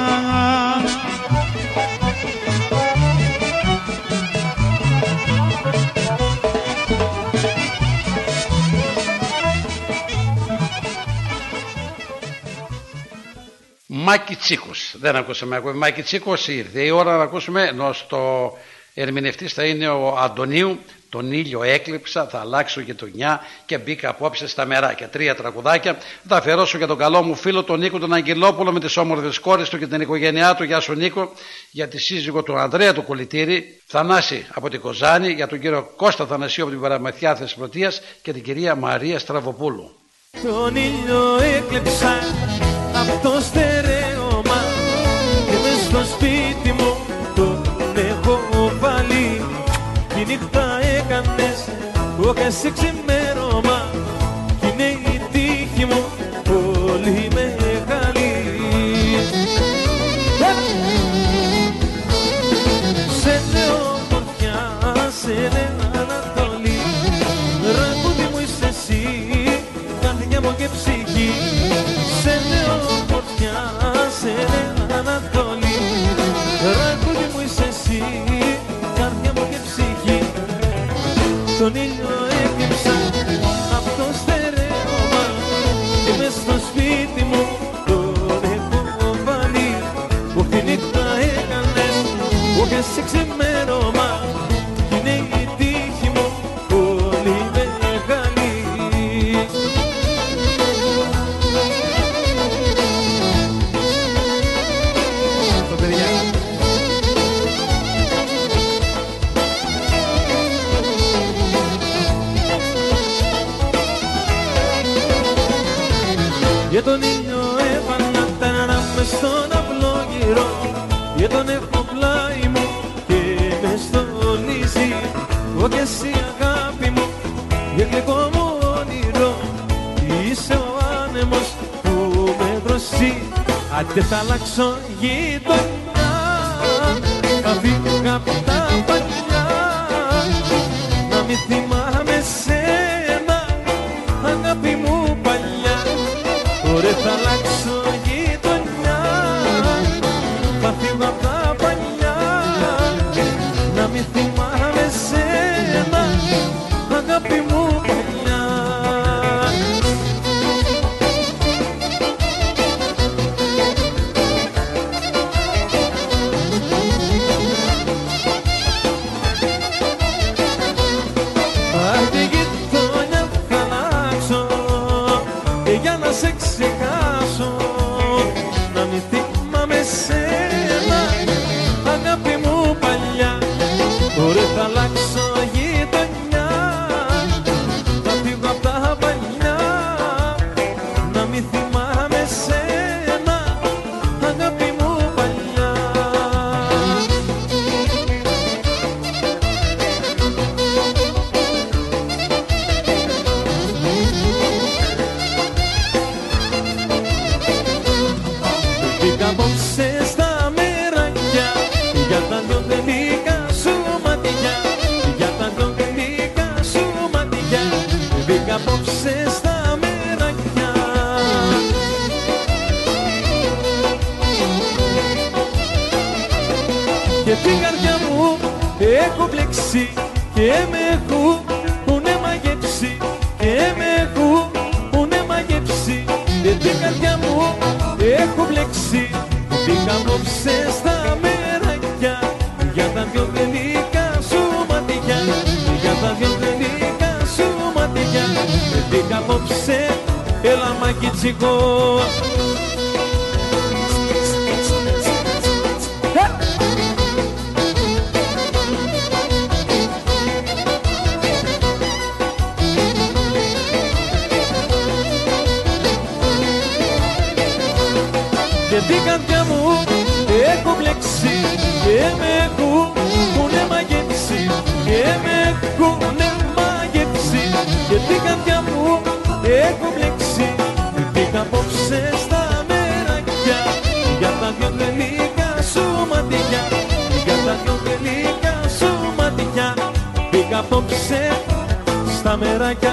Μάκη Τσίκος. Δεν ακούσαμε ακόμη Μάκη Τσίκος. Ήρθε η ώρα να ακούσουμε, ενώ στο ερμηνευτής θα είναι ο Αντωνίου. Τον ήλιο έκλειψα, θα αλλάξω γειτονιά και μπήκα απόψε στα μεράκια. Τρία τραγουδάκια. Θα αφιερώσω για τον καλό μου φίλο τον Νίκο τον Αγγελόπουλο με τις όμορφες κόρες του και την οικογένειά του. Γεια σου Νίκο. Για τη σύζυγο του Ανδρέα του Κολυτήρη, Θανάση από την Κοζάνη, για τον κύριο Κώστα Θανασίου από την Παραμεθιά Θεσπρωτείας και την κυρία Μαρία Στραβοπούλου. Τον ήλιο έκλειψα από το στερέωμα και μες στο σπίτι μου τον έχω βάλει. Τη νύχτα έκανες όχι ξημέρωμα κι είναι η τύχη μου πολύ μεγάλη. Σε λέω μορφιά, σε λέω Ανατολή, ραγούδι μου είσαι εσύ, καρδιά μου και ψυχή. Σε λέω μορφιά, σε λέω Ανατολή, ραγούδι μου είσαι εσύ, καρδιά μου και ψυχή. Τον ήλιο έκλειψα απ' το στερέωμα και μες στο σπίτι μου τον έχω βάλει. Που τη νύχτα έκανες, όχι εσύ ξημέρωμα κι είναι η τύχη μου πολύ μεγάλη. Για τον ήλιο έβαλα ταραρά μες στον αυλόγυρο, για τον έχω πλάι μου και με στολίζει. Εγώ και εσύ αγάπη μου, για γλυκό μου όνειρο, είσαι ο άνεμος που με δροσεί. Άντε θα αλλάξω γειτονιά, θα φύγω απ' τα παλιά, να μην θυμάμαι σένα αγάπη μου παλιά. Ωραία θα αλλάξω γειτονιά, θα φύγω απ' τα παλιά, να μην θυμάμαι σένα αγάπη μου παλιά. Άντε γειτονιά θα αλλάξω για να σε ξεχάσω, να μην θυμάμαι σένα αγάπη μου παλιά. Ωραία θα αλλάξω γειτονιά, θα φύγω απ' τα παλιά, να μην θυμάμαι σένα αγάπη μου παλιά. Μπήκα απόψε στα μεράκια για τα δυο τελικά σου ματιά, για τα δυο τελικά σου ματιά. Μπήκα απόψε στα μεράκια. και με έχουνε μαγέψει, και με έχουνε μαγέψει, και την καρδιά μου έχω μπλέξει. Μπήκα απόψε στα μεράκια για τα δυο τελικά σου ματιά, για τα δυο τελικά σου ματιά. Μπήκα απόψε, έλα μαγιτσικό. Και την καρδιά μου έχω μπλέξει και με έχουνε μαγέψει, και με έχουνε μαγέψει, και την καρδιά μου έχω μπλέξει. Πήγα απόψε στα μεράκια για τα δυο τελικά σου ματιά, για τα δυο τελικά σου ματιά. Πήγα απόψε στα μεράκια.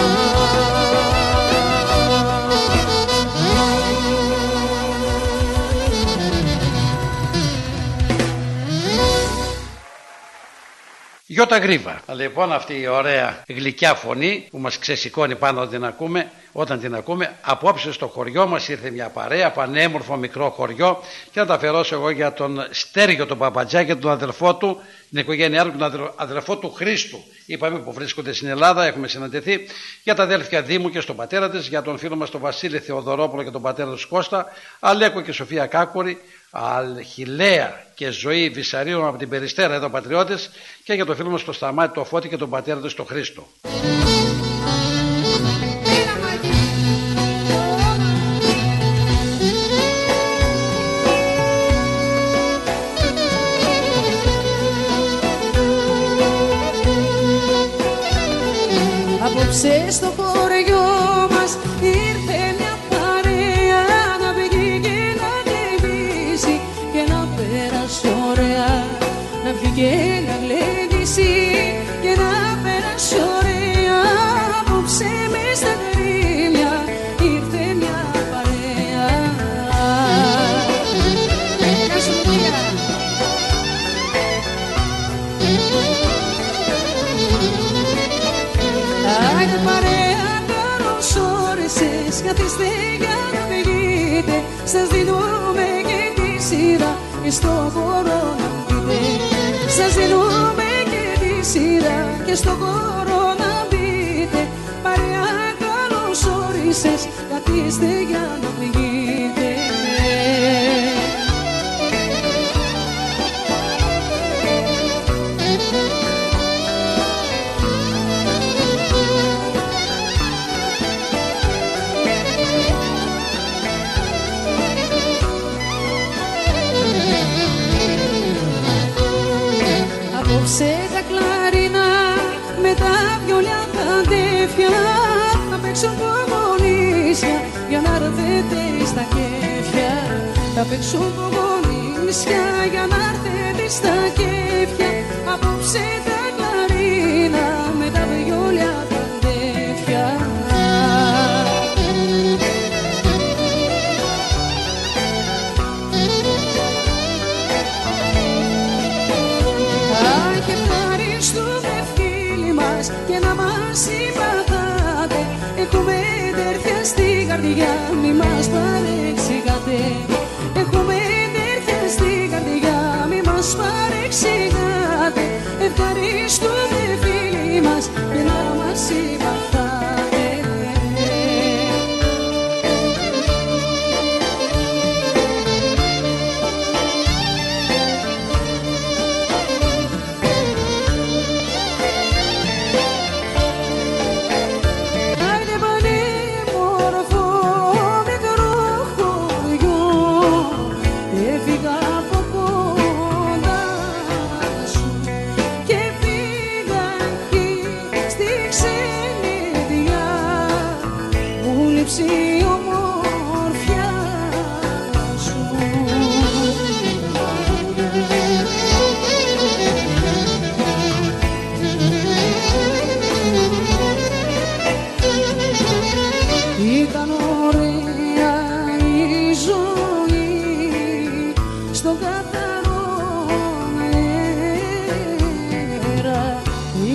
Γιώτα Γρίβα. Λοιπόν, αυτή η ωραία γλυκιά φωνή που μας ξεσηκώνει πάνω όταν την ακούμε, όταν την ακούμε. Απόψε στο χωριό μας ήρθε μια παρέα, πανέμορφο μικρό χωριό, και να τα αφιερώσω εγώ για τον Στέργιο τον Παπατζά και τον αδελφό του, την οικογένειά του, τον αδελφό του Χρήστου. Είπαμε που βρίσκονται στην Ελλάδα, έχουμε συναντηθεί, για τα αδέλφια Δήμου και στον πατέρα της, για τον φίλο μας τον Βασίλη Θεοδωρόπουλο και τον πατέρα του Κώστα, Αλέκο και Σοφία Κάκουρη, Αλχιλέα και Ζωή Βυσαρίου από την Περιστέρα εδώ πατριώτες, και για τον φίλο μας τον Σταμάτη το Φώτη και τον πατέρα του τον Χρήστο. Απόψε στο χωριό μας ήρθε μια παρέα να βγει και να γλεντήσει και να περάσει ωραία, να βγει και να γλεντήσει και να περάσει ωραία. Απόψε μες στα κρύμια ήρθε μια παρέα. Άιντε παρέα, καλώς όρισες, καθίστε για να βγείτε. Σας δίνουμε και τη σειρά και στο χώρο να μπείτε. Σας δίνουμε και τη σειρά και στο χώρο να μπείτε. Παρέα, καλώς όρισες, καθίστε για να βγείτε. Απόψε τα κλαρινά με τα βιολιά τα αντέφια θα παίξουν κομμονίσια για να έρθετε στα κέφια. Θα παίξουν κομμονίσια για να έρθετε στα κέφια. Απόψε τα κλαρίνα με τα βιολιά τα αντέφια. Και να μας συμπαθάτε, έχουμε αδέρφια στην καρδιά, μη μας παρεξηγάτε. Έχουμε αδέρφια στην καρδιά, μη μας παρεξηγάτε. Ευχαριστούμε φίλοι μας και να μας συμπαθάτε.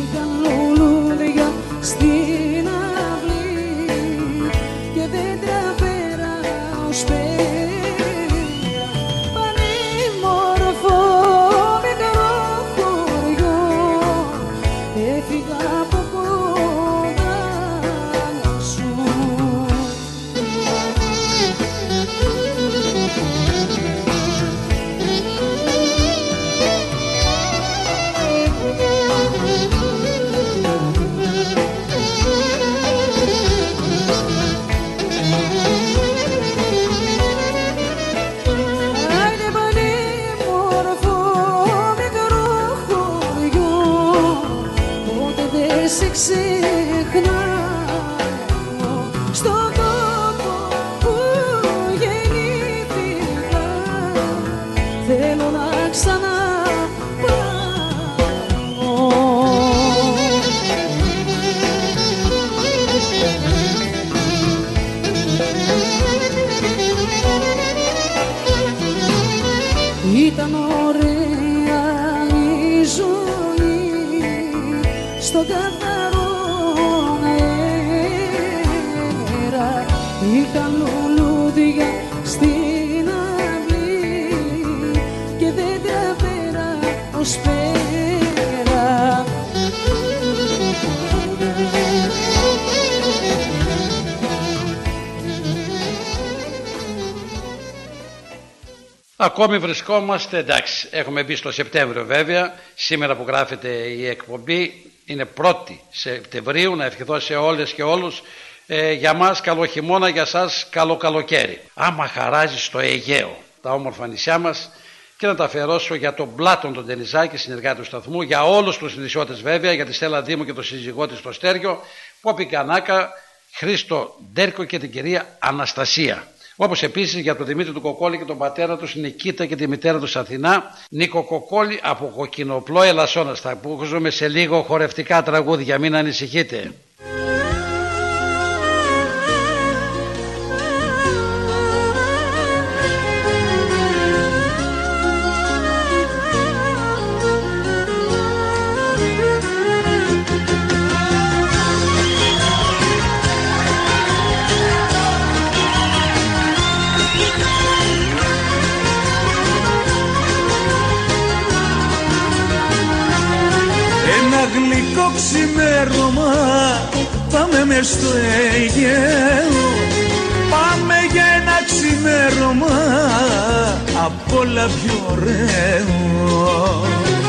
είχαν λουλούδια στην αυλή και δέντρα πέρα ως πέρα, πανέμορφο μικρό χωριό, έφυγα από κοντά σου. Άιντε πανέμορφο μικρό χωριό, ποτέ δεν σε ξεχνάω, στον τόπο που γεννήθηκα θέλω να ξαναπάω. Ήταν ωραία η ζωή στον καθαρό αέρα, είχαν λουλούδια στην αυλή και δέντρα πέρα ως πέρα. Ακόμη βρισκόμαστε, εντάξει, έχουμε μπει στο Σεπτέμβριο βέβαια, σήμερα που γράφεται η εκπομπή είναι πρώτη Σεπτεμβρίου, να ευχηθώ σε όλες και όλους, ε, για μας καλό χειμώνα, για σας καλό καλοκαίρι. Άμα χαράζει στο Αιγαίο, τα όμορφα νησιά μας, και να τα αφιερώσω για τον Πλάτων τον Τενιζάκη, συνεργάτη του σταθμού, για όλους τους νησιώτες βέβαια, για τη Στέλλα Δήμου και τον σύζυγό της στο Στέργιο, Πόπη Κανάκα, Χρήστο Ντέρκο και την κυρία Αναστασία. Όπως επίσης για τον Δημήτρη του Κοκόλη και τον πατέρα τους Νικήτα και τη μητέρα τους Αθηνά. Νίκο Κοκόλη από Κοκκινοπλό Ελασσόνας. Θα ακούσουμε σε λίγο χορευτικά τραγούδια, μην ανησυχείτε. Γλυκό ξημέρωμα πάμε μες στο Αιγαίο, πάμε για ένα ξημέρωμα απ' όλα πιο ωραίο.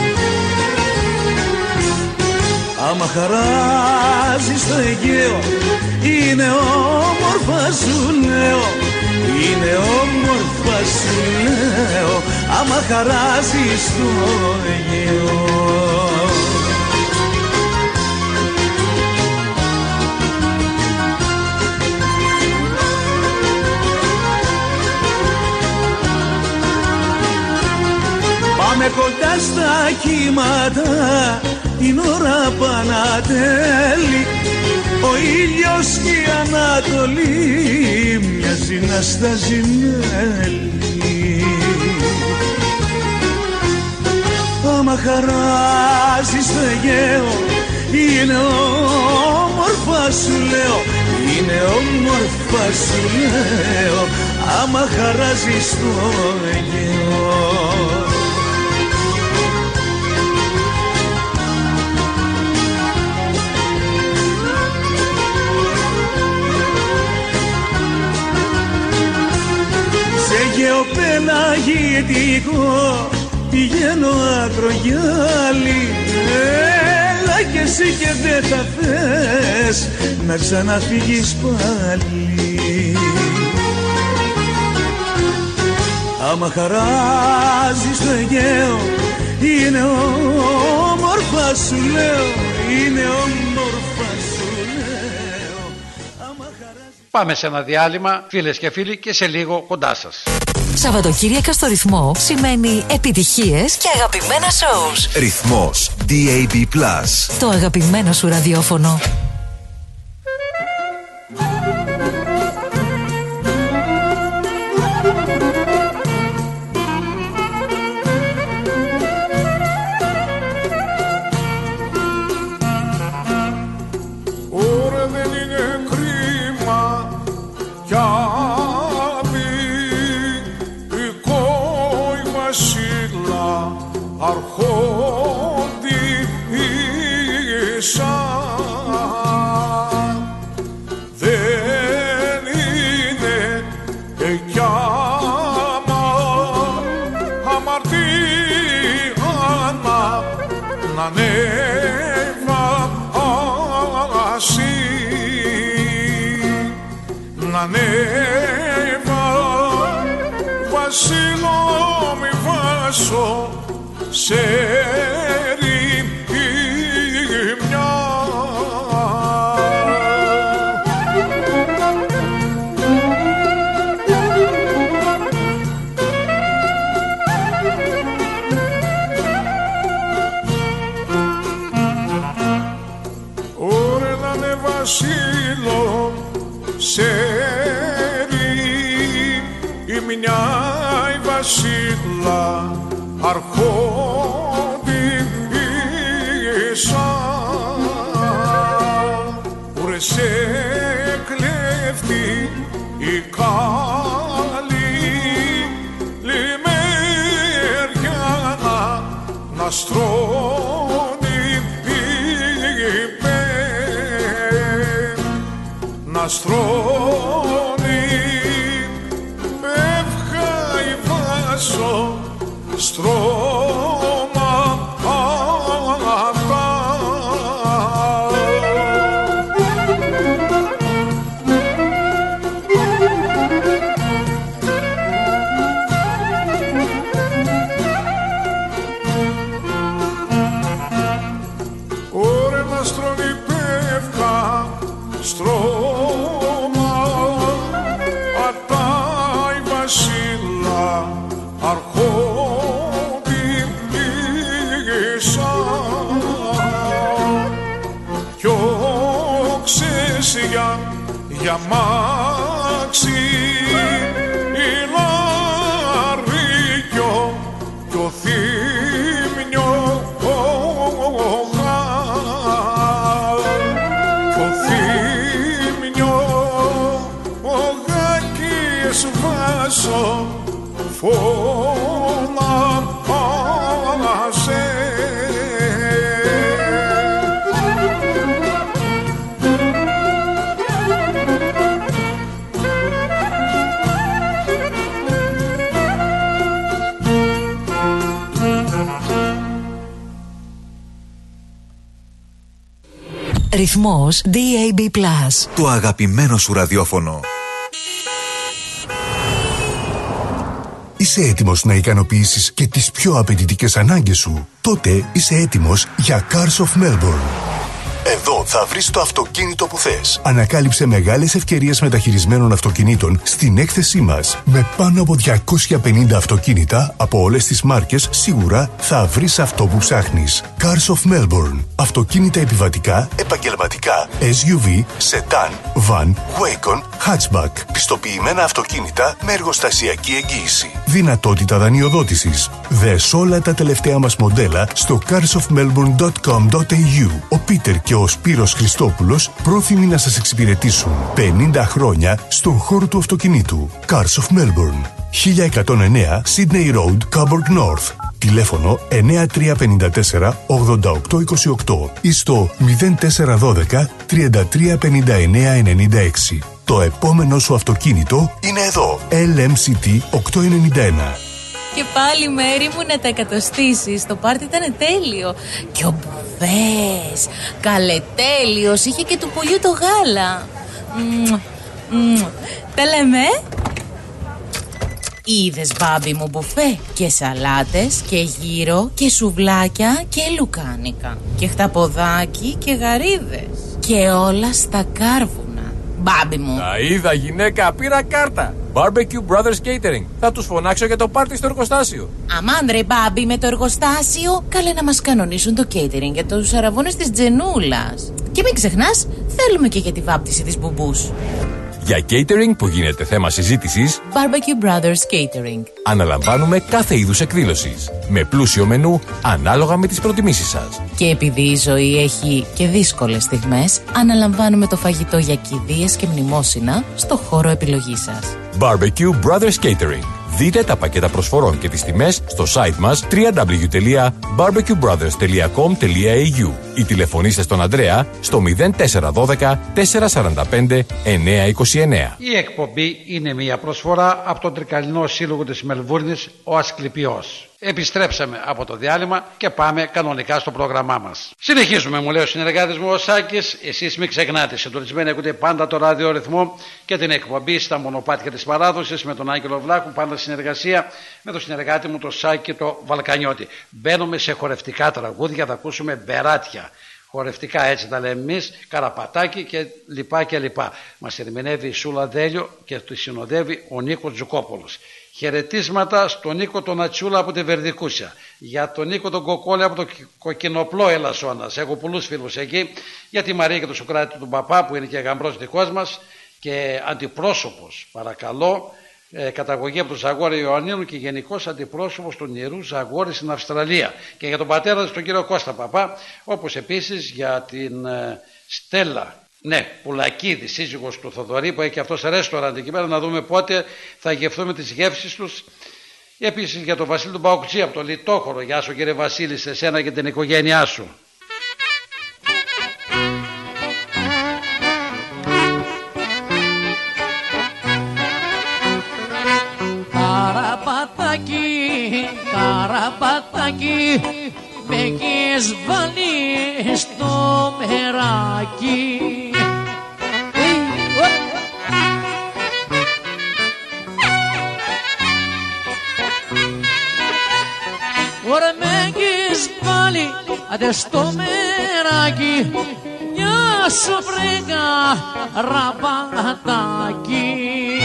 Άμα χαράζει στο Αιγαίο είναι όμορφα σου λέω, είναι όμορφα σου λέω, άμα χαράζει στο Αιγαίο. Πάμε κοντά στα κύματα, την ώρα Πανατέλη, ο ήλιος και η Ανατολή μοιάζει να στάζει μέλι. Άμα χαράζει στο Αιγαίο είναι όμορφα σου λέω, είναι όμορφα σου λέω, άμα χαράζει στο Αιγαίο. Γεωπελαγητικό πηγαίνω ακρογιάλι, έλα κι εσύ και δεν θα θες να ξαναφύγεις πάλι. Άμα χαράζεις το Αιγαίο είναι όμορφα σου λέω, είναι όμορφα σου λέω, άμα χαράζεις... Πάμε σε ένα διάλειμμα φίλες και φίλοι και σε λίγο κοντά σας. Σαββατοκύριακα στο Ρυθμό σημαίνει επιτυχίες και αγαπημένα shows. Ρυθμός ντι έι μπι Plus. Το αγαπημένο σου ραδιόφωνο. ανέβα βασίλο μη βάσω σε ρημιά. Ωραία να είναι βασίλο σε ρημιά η βασίλα αρχόντισα ουρε σε κλέφτη η καλή λιμέρια να, να στρώνει είπε, να στρώνει εύχα η βάσο στρώμα αυτά. Ωραία να στρώνει πεύκα στρώμα ατά η βασίλα αρχόντισα κι όξες για, για μάξι ηλαρίκιο κι ο θύμνιο κι ο θύμνιο ο γάκης βάσο φωνάζε. Ρυθμός ντι έι μπι Plus. Το αγαπημένο σου ραδιόφωνο. Είσαι έτοιμος να ικανοποιήσεις και τις πιο απαιτητικές ανάγκες σου? Τότε είσαι έτοιμος για Cars of Melbourne. Εδώ θα βρεις το αυτοκίνητο που θες. Ανακάλυψε μεγάλες ευκαιρίες μεταχειρισμένων αυτοκινήτων στην έκθεσή μας. Με πάνω από διακόσια πενήντα αυτοκίνητα από όλες τις μάρκες, σίγουρα θα βρεις αυτό που ψάχνεις. Cars of Melbourne. Αυτοκίνητα επιβατικά, επαγγελματικά, ες γιου βι, sedan, van, wagon, hatchback. Πιστοποιημένα αυτοκίνητα με εργοστασιακή εγγύηση. Δυνατότητα δανειοδότησης. Δες όλα τα τελευταία μας μοντέλα στο cars of melbourne dot com dot a u. Ο Πίτερ και ο Σπύρος Χριστόπουλος πρόθυμοι να σας εξυπηρετήσουν πενήντα χρόνια στον χώρο του αυτοκινήτου. Cars of Melbourne. χίλια εκατόν εννέα Sydney Road, Coburg North. Τηλέφωνο εννιά τρία πέντε τέσσερα ογδόντα οκτώ είκοσι οκτώ ή στο μηδέν τέσσερα δώδεκα τριάντα τρία πενήντα εννέα ενενήντα έξι. Το επόμενο σου αυτοκίνητο είναι εδώ. ελ εμ σι τι οκτακόσια ενενήντα ένα. Και πάλι μέρη μου να τα εκατοστήσεις. Το πάρτι ήταν τέλειο. Και ο Μπουφές καλετέλειος. Είχε και του πουλιού το γάλα. Μμμ, μμμ. Τα λέμε. Είδες μπάμπι μου μπουφέ? Και σαλάτες και γύρο και σουβλάκια και λουκάνικα και χταποδάκι και γαρίδες και όλα στα κάρβουνα. Μπάμπι μου. Τα είδα γυναίκα, πήρα κάρτα. Barbecue Brothers Catering. Θα τους φωνάξω για το πάρτι στο εργοστάσιο. Αμάν ρε μπάμπι, με το εργοστάσιο. Καλέ να μας κανονίσουν το catering για τους αραβώνες της Τζενούλας. Και μην ξεχνάς, θέλουμε και για τη βάπτιση της μπουμπούς. Για catering που γίνεται θέμα συζήτησης, Barbecue Brothers Catering. Αναλαμβάνουμε κάθε είδους εκδήλωσης, με πλούσιο μενού ανάλογα με τις προτιμήσεις σας. Και επειδή η ζωή έχει και δύσκολες στιγμές, αναλαμβάνουμε το φαγητό για κηδείες και μνημόσυνα στο χώρο επιλογής σας. Barbecue Brothers Catering. Δείτε τα πακέτα προσφορών και τις τιμές στο site μας double-u double-u double-u τελεία barbecue brothers τελεία com τελεία a u. ή τηλεφωνήστε στον Ανδρέα στο μηδέν τέσσερα ένα δύο τέσσερα τέσσερα πέντε εννιά δύο εννιά. Η εκπομπή είναι μια προσφορά από τον Τρικαλινό Σύλλογο της Μελβούρνης, ο Ασκληπιός. Επιστρέψαμε από το διάλειμμα και πάμε κανονικά στο πρόγραμμά μας. Συνεχίζουμε, μου λέει ο συνεργάτης μου ο Σάκης. Εσείς μην ξεχνάτε, συντονισμένοι ακούτε πάντα το ραδιορυθμό και την εκπομπή στα μονοπάτια της παράδοσης με τον Άγγελο Βλάχου, πάντα συνεργασία με τον συνεργάτη μου τον Σάκη το Βαλκανιώτη. Μπαίνουμε σε χορευτικά τραγούδια, θα ακούσουμε μπεράτια. Χορευτικά έτσι τα λέμε εμείς, Καραπατάκι και λοιπά και λοιπά. Μας ερμηνεύει η Σούλα Δέλιο και του συνοδεύει ο Νίκος Τζουκόπολος. Χαιρετίσματα στον Νίκο τον Ατσούλα από τη Βερδικούσια. Για τον Νίκο τον Κοκόλη από το Κοκκινοπλό Ελασσόνας. Έχω πολλούς φίλους εκεί. Για τη Μαρία και τον Σουκράτη του Παπά που είναι και γαμπρός δικός μας και αντιπρόσωπος, παρακαλώ, ε, καταγωγή από τον Ζαγόρι Ιωαννίνου και γενικός αντιπρόσωπος του Ιερού Ζαγόρι στην Αυστραλία. Και για τον πατέρα του τον κύριο Κώστα Παπά, όπως επίσης για την ε, Στέλλα. Ναι, Πουλακίδη, σύζυγος του Θοδωρή που έχει και αυτός ρέστοραντ εκεί πέρα, να δούμε πότε θα γευτούμε τις γεύσεις τους. Επίσης για τον Βασίλη του Μπαουκτζή από το Λιτόχωρο. Γεια σου κύριε Βασίλη, σε σένα και την οικογένειά σου. Καραπατάκι, καραπατάκι, με έχεις βάλει στο μεράκι. Ωραία με έχεις βάλει αντε στο μεράκι, μια σοφρέγα ραπατάκι.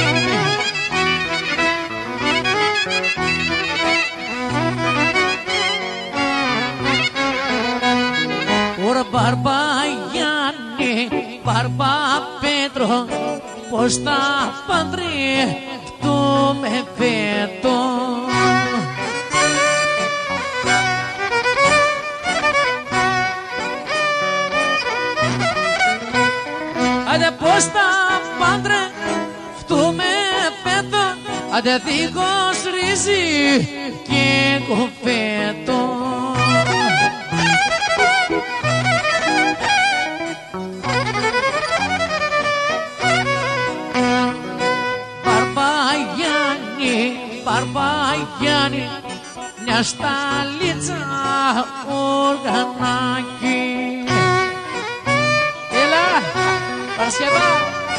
Ωρα Μπαρμπα Γιάννη, Μπαρμπα Πέτρο, πως θα παντρευτούμε φέτος. Άντε πως θα παντρευτούμε φέτος, άντε δίχως ρύζι και κοφέτο. Μπαρμπαγιάννη, μια σταλίτσα οργανάκι. Έλα, Παρασκευά.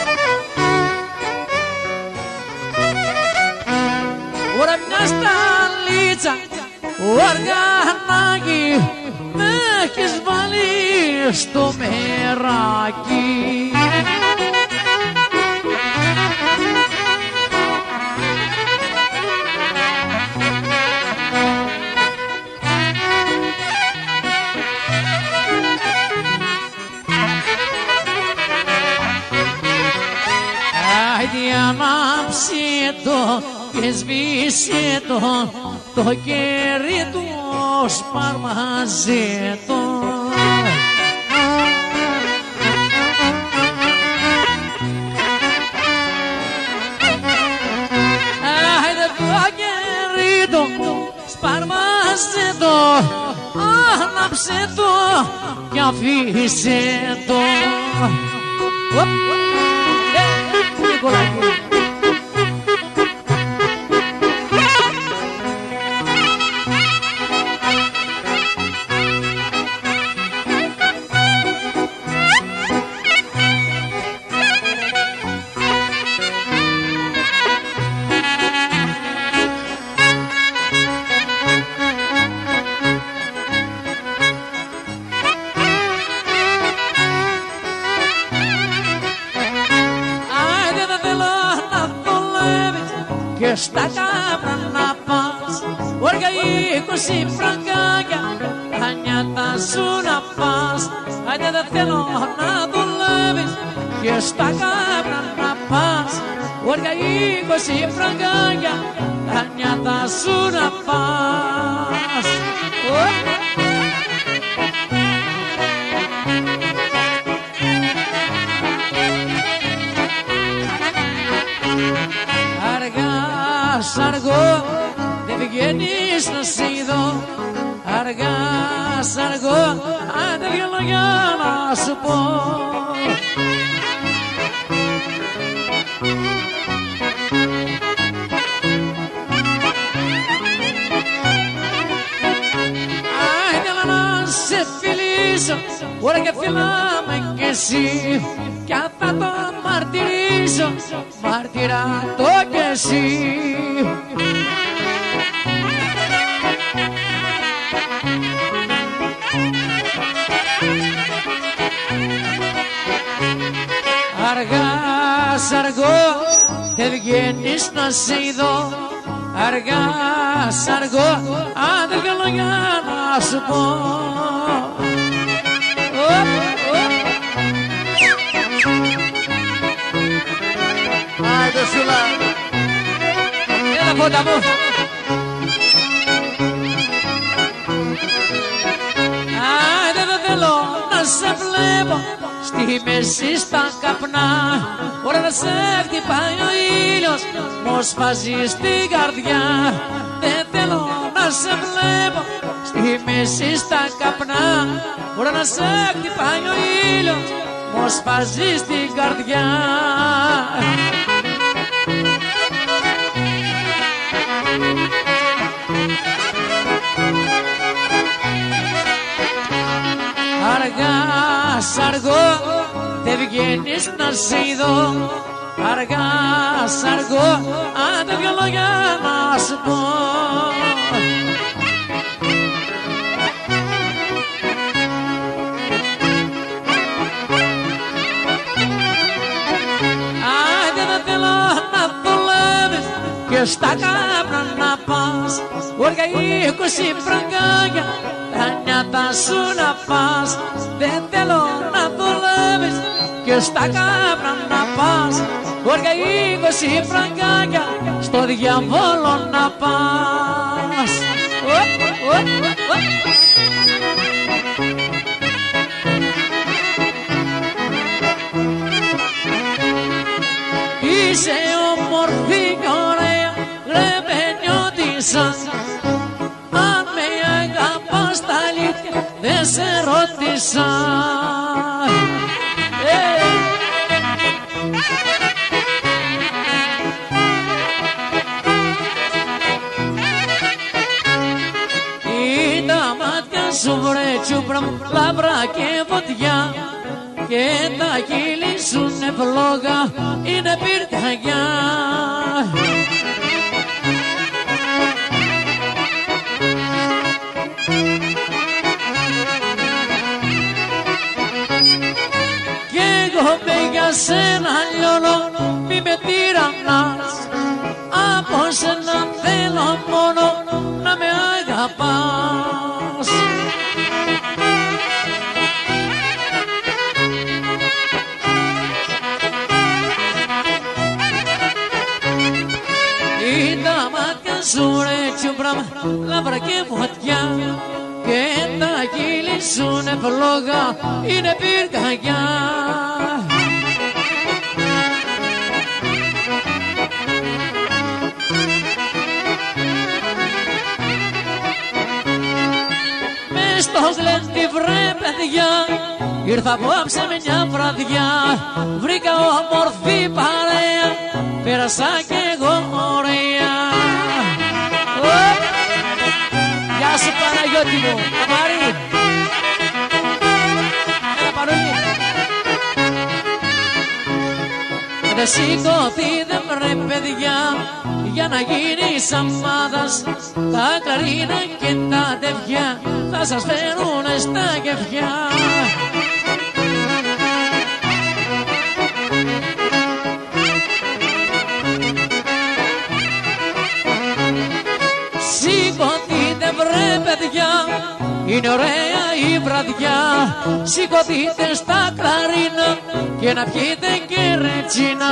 Ωρα μια σταλίτσα οργανάκι, με έχεις βάλει στο μεράκι. Ανάψε το και σβήσε το, το κέρι του σπαρμαζέ το. Άιντε το κέρι του σπαρμαζέ το, άναψε το και αφήσε το. Στα κάπρα να πας, όργα είκοσι φραγκάκια, ανιάτα σου να πας. Άντε δεν θέλω να δουλεύεις και στα κάπρα να πας, όργα είκοσι φραγκάκια, ανιάτα σου να πας. Αργό, δεν βγαίνεις να σε είδω. Αργά, αργό, άντε δυο λόγια για να σου πω. Άιντε να σε φιλήσω, ώρα και φιλάμε κι εσύ, κι αν θα το μαρτυρήσω, μαρτυρά το κι εσύ. Αργά σ' αργό δεν βγαίνεις να σε ειδώ, αργά σ' αργό αν δεν θέλω για να σου πω. Άιντε Σούλα. Έλα φώτα μου. Άιντε δεν θέλω να σε βλέπω στη μέση στα καπνά, ώρα να σε χτυπάει ο ήλιος, μου σφάζει στην καρδιά. Δεν θέλω να σε βλέπω στη μέση στα καπνά, ώρα να σε χτυπάει ο ήλιος, μου σφάζει στην καρδιά. Αργά σ' αργό δεν βγαίνεις να σε ειδώ, αργά σ' αργό αν δεν βγω λόγια να σου πω. Άιντε δεν θέλω να δουλεύεις και στα κάπνα να πας, όργα είκοσι φραγκάκια τα νιάτα σου να πας. Δεν θέλω να δουλεύεις και στα κάπνα να πας, όργα είκοσι φραγκάκια στο διαβόλο να πας. Είσαι όμορφη και ωραία, γρебενιώτησα, αν με αγαπάς τα αλήθεια δεν σε ρώτησα. Ή τα μάτια σου βρε τσούπρα μου λαμπρά και φωτιά, και τα χείλη σου είναι φλόγα, είναι πυρκαγιά. Κι εγώ με για σένα λιώνω, μη με τυραννάς, από σένα θέλω μόνο να με αγαπάς. Ή τα μάτια σου ρε τσιουμπρά λαμπρά και φωτιά, και τα χείλη σου είναι φλόγα, είναι πυρκαγιά. Μες στο γλέντι βρε παιδιά, ήρθα απόψε μια βραδιά, βρήκα όμορφη παρέα, πέρασα κι εγώ ωραία. Γεια σου Παναγιώτη μου, Μαρή. Έλα Παρούλη. Δεν σηκωθείτε βρε παιδιά, για να γίνεις αμάδας, τα κλαρίνα και τα τεφιά θα σας φέρουνε στα κεφιά. Σηκωθείτε βρε παιδιά, είναι ωραία η βραδιά, σηκωθείτε στα κλαρίνα και να πιείτε και ρετσίνα.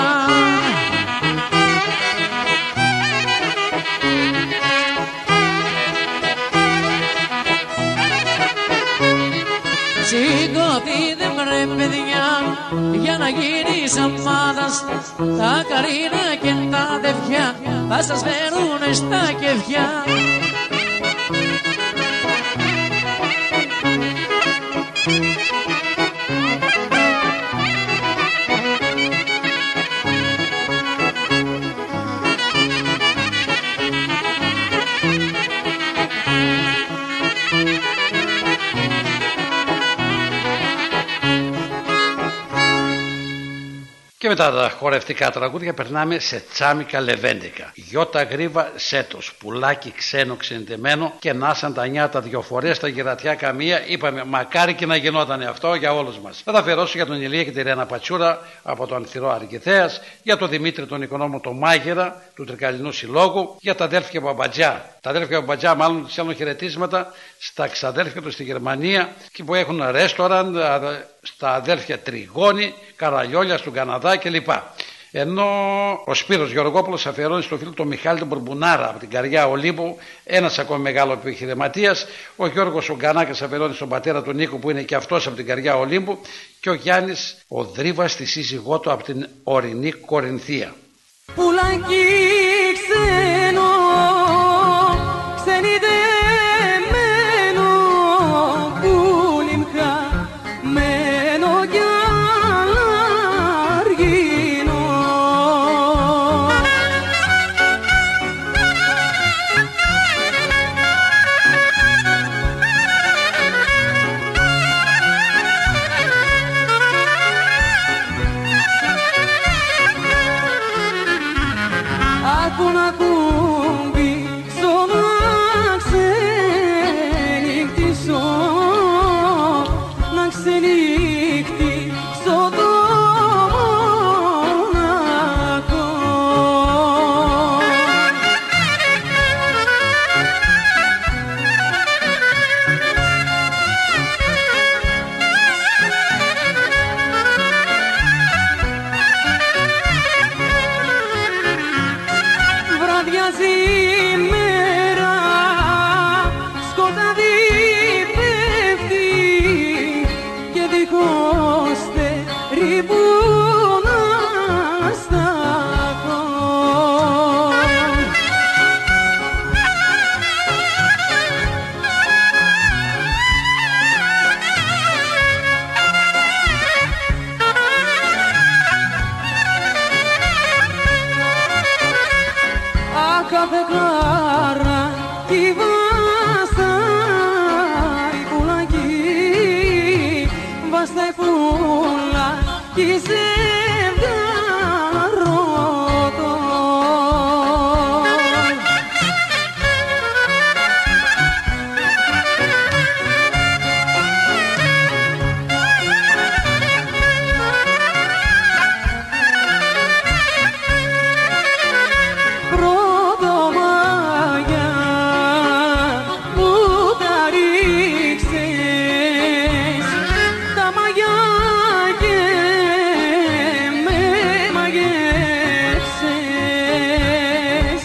Σηκωθείτε βρε παιδιά, για να γίνεις αμάδας, τα κλαρίνα και τα τεφιά θα σας φέρουνε στα κεφιά. Thank you. Και μετά τα χορευτικά τραγούδια περνάμε σε τσάμικα λεβέντικα. Γιώτα γρίβα σέτος, πουλάκι ξένο ξεντεμένο και νάσαν τα νιάτα δυο φορές τα γυρατιά καμία. Είπαμε μακάρι και να γινόταν αυτό για όλους μας. Θα τα αφιερώσω για τον Ηλία και τη Ρένα Πατσούρα από το Ανθυρό Αργηθέας, για τον Δημήτρη τον Οικονόμο το Μάγερα του Τρικαλινού Συλλόγου, για τα αδέλφια Μπαμπατζά. Τα αδέλφια Μπαμπατζά μάλλον τους στέλνουν χαιρετίσματα στα ξαδέλφια του στη Γερμανία και που έχουν ρέστοραν, στα αδέλφια Τριγώνη, Καραλιόλια στον Καναδά κλπ. Ενώ ο Σπύρος Γεωργόπουλος αφιερώνει στο φίλο τον Μιχάλη τον Μπουρμπουνάρα από την Καριά Ολύμπου, ένας ακόμη μεγάλο επιχειρηματίας. Ο Γιώργος ο Γκανάκας αφιερώνει στον πατέρα του Νίκου που είναι και αυτός από την Καριά Ολύμπου, και ο Γιάννης ο Δρίβας στη σύζυγό του από την ορεινή Κορινθία. Πουλάκι ξένο, ξενιδεμένο, πουλιμ χαμένο κι αλαργίνο. Άκου να κουμπί σώμα ξενύχτησω, να ξενύχτησω το μοναχό. Βραδιάζει η μέρα, σκοτάδι πέφτει και δίχως θερί που να σταθώ. Α, κάθε κάρα τη βαστάει πουλάκι, βαστάει πουλάκι ζευγαρότο. Πρωτομάγια μου τα ρίξες, τα μαγιά και με μαγεύσες.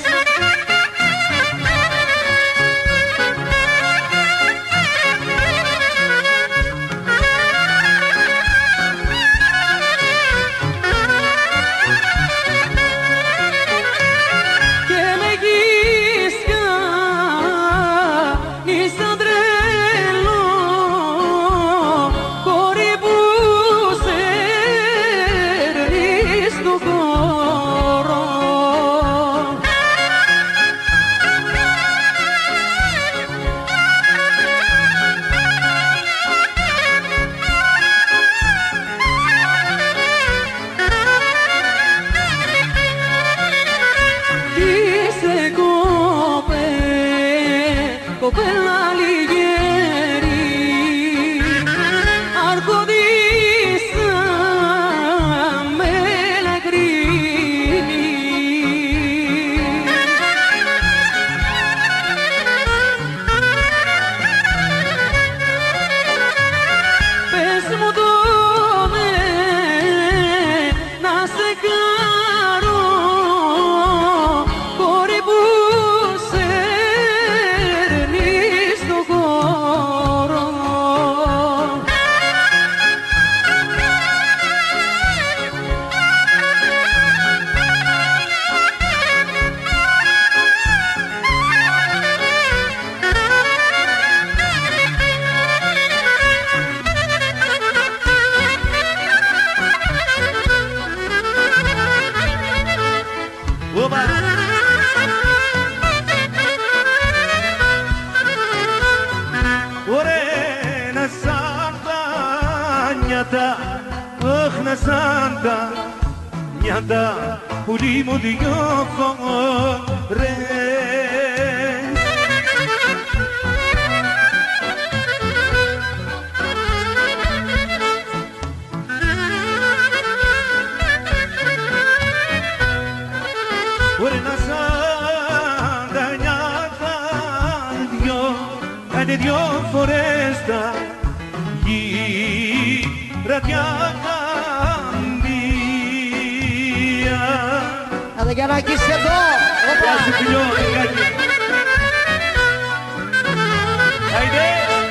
Και με έχεις κάνει σαν τρελό, κόρη που σέρνεις στο χώρο. Είσαι κοπέ, κοπέλα λιγέρη, αρχοντίσα με λακρύνη. Πες μου το ναι, να σε χαρώ, κόρη που σέρνεις στο χώρο. Ωραία να σαν τα νιάτα, αχ να σαν τα μια τα πουλί μου δυο φορές. Μπορεί να σαν τα νιάτα δυο, κάνε δυο φορές τα γυρατιά καμπία. Άντε για να αγγίσεις εδώ! Γεια σου φιλιό, Λεκάκη. Άιντε!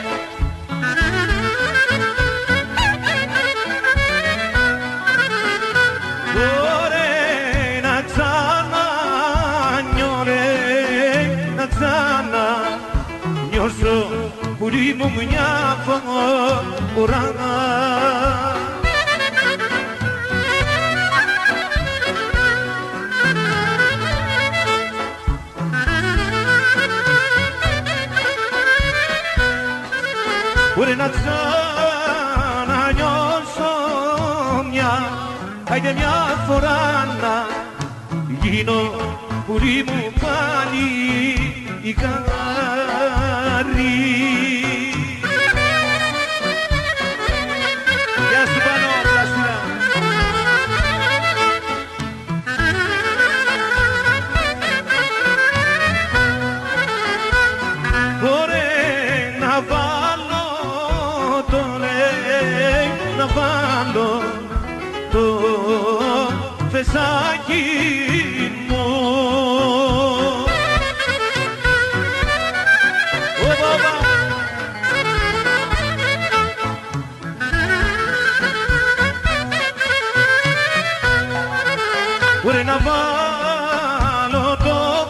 Νιώσω πουλί μου μια φορά. Μπορεί να ξανανιώσω μια, άιντε μια φορά να γίνω πουλί μου πάλι η καρή. Γεια σου Πανώ, πλαστήρα. Μπορεί να βάλω το λέει, να βάλω το φεσάκι μου. Μπορεί να βάλω το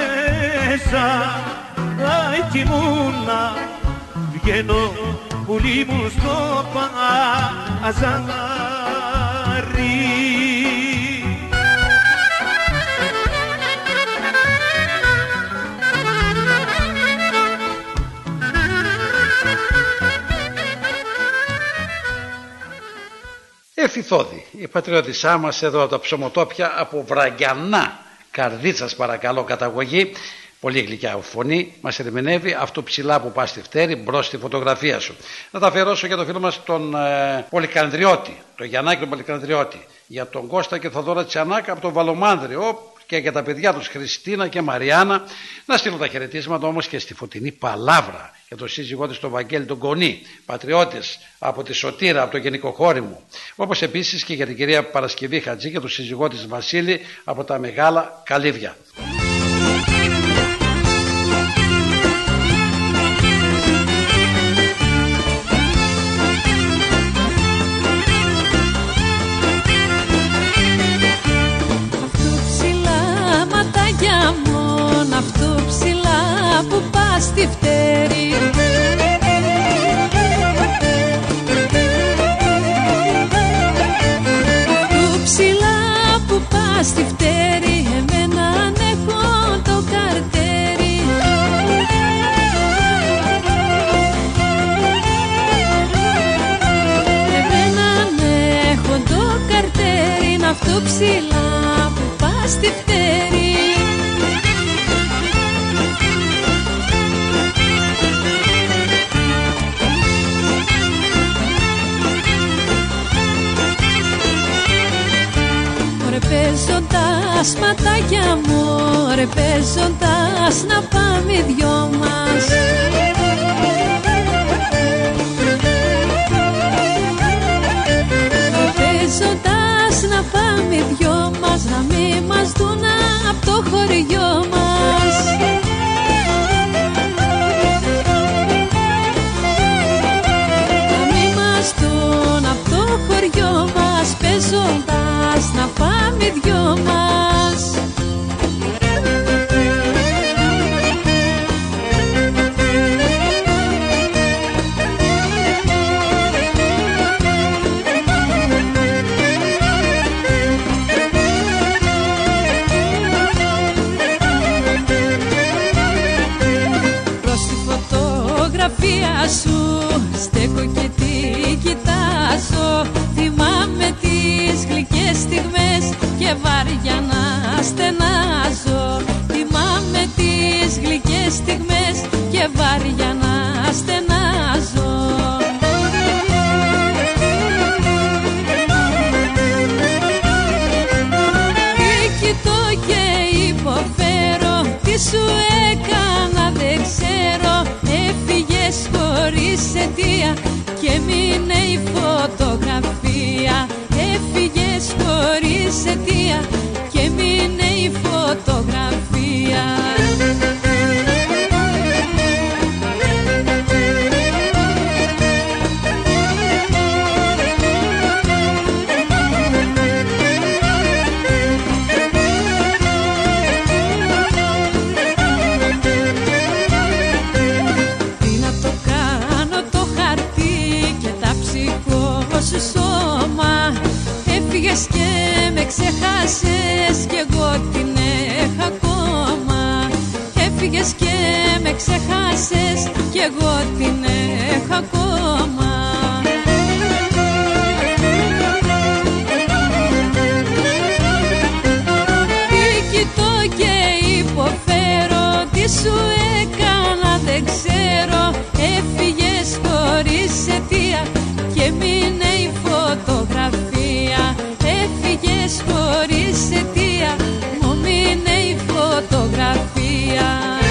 πεσάκι μου να βγαίνω πουλί μου στο παζάρι. Ευθυθώδη, η πατριώτησά μας εδώ από τα ψωμοτόπια, από Βραγκιανά, Καρδίτσας παρακαλώ καταγωγή, πολύ γλυκιά φωνή, μας ερμηνεύει αυτό ψηλά που πας στη φτέρη μπρος στη φωτογραφία σου. Να τα αφιερώσω για το φίλο μας τον ε, Πολυκανδριώτη, τον Γιαννάκη τον Πολυκανδριώτη, για τον Κώστα και Θοδόρα Τσιανάκα από τον Βαλομάνδριο και για τα παιδιά τους Χριστίνα και Μαριάννα. Να στείλω τα χαιρετίσματα όμως και στη Φωτεινή Παλάβρα για τον σύζυγό της τον Βαγγέλη τον Κονή, πατριώτες από τη Σωτήρα, από το Γενικό Χώριμο. Όπως επίσης και για την κυρία Παρασκευή Χατζή και τον σύζυγό της Βασίλη από τα Μεγάλα Καλύβια. Αυτό ψηλά που πας στη φτέρη, αυτό ψηλά που πας στη φτέρη, εμένα έχω το καρτέρι. Εμένα έχω το καρτέρι, είναι αυτό ψηλά που πας στη φτέρη. Παίζοντας ματάκια μου, ρε παίζοντας να πάμε οι δυο μας. Παίζοντας να πάμε οι δυο μας, να μην μας δουν απ' το χωριό μας. Να μην μας δουν απ' το χωριό μας, παίζοντας να πάμε οι δυο μας. Προς τη φωτογραφία σου στέκω και τη κοιτάζω. Θυμάμαι τις γλυκές στιγμές Έφυγες και με ξέχασες κι εγώ την έχω ακόμα. Έφυγες και με ξέχασες κι εγώ την έχω ακόμα. Τι σου έκανα δεν ξέρω. Έφυγες χωρίς αιτία και μείνε η φωτογραφία. Έφυγες χωρίς αιτία, μου μείνε η φωτογραφία.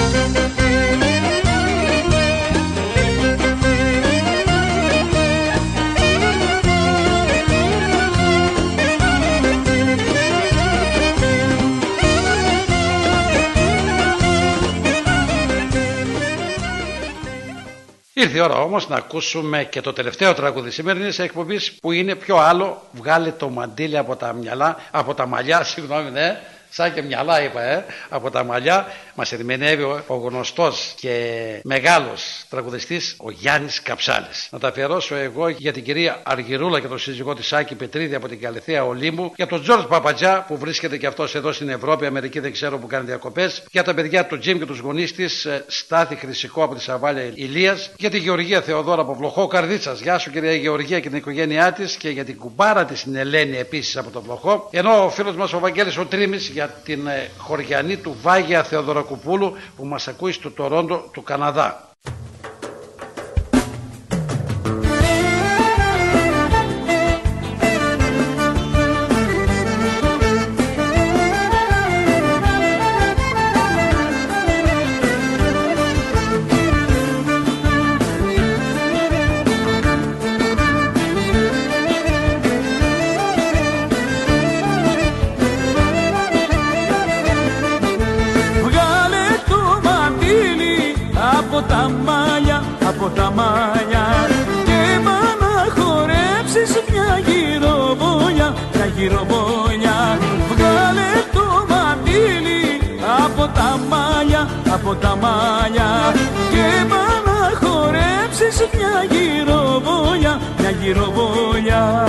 Ήρθε η ώρα όμως να ακούσουμε και το τελευταίο τραγούδι σημερινής εκπομπής, που είναι πιο άλλο. Βγάλε το μαντίλι από τα μυαλά, από τα μαλλιά, συγγνώμη, ναι. Σαν και μυαλά είπα, ε, από τα μαλλιά. Μας ερμηνεύει ο, ο γνωστός και μεγάλος τραγουδιστής ο Γιάννης Καψάλης. Να τα αφιερώσω εγώ για την κυρία Αργυρούλα και τον σύζυγό της Άκη Πετρίδη από την Καλυθέα Ολύμπου, για τον Τζορτζ Παπατζά που βρίσκεται και αυτός εδώ στην Ευρώπη, Αμερική δεν ξέρω που κάνει διακοπές, για τα παιδιά του Τζιμ και τους γονείς της Στάθη Χρυσικό από τη Σαβάλια Ηλίας, για τη Γεωργία Θεοδόρα από Βλοχό Καρδίτσας. Γεια σου κυρία Γεωργία και την οικογένειά της, και για την κουμπάρα της την Ελένη επίσης από το Βλοχό. Ενώ ο φίλος μας ο Βαγγέλης ο Τρίμης για την χωριανή του Βάγια Θεοδωρακοπούλου που μας ακούει στο Τορόντο του Καναδά. Από τα μάλια και πάω να χορέψεις μια γυροβόλια, μια γυροβόλια. Βγάλε το μαντίλι από τα μάλια, από τα μάλια και πάω να χορέψεις μια γυροβόλια, μια γυροβόλια.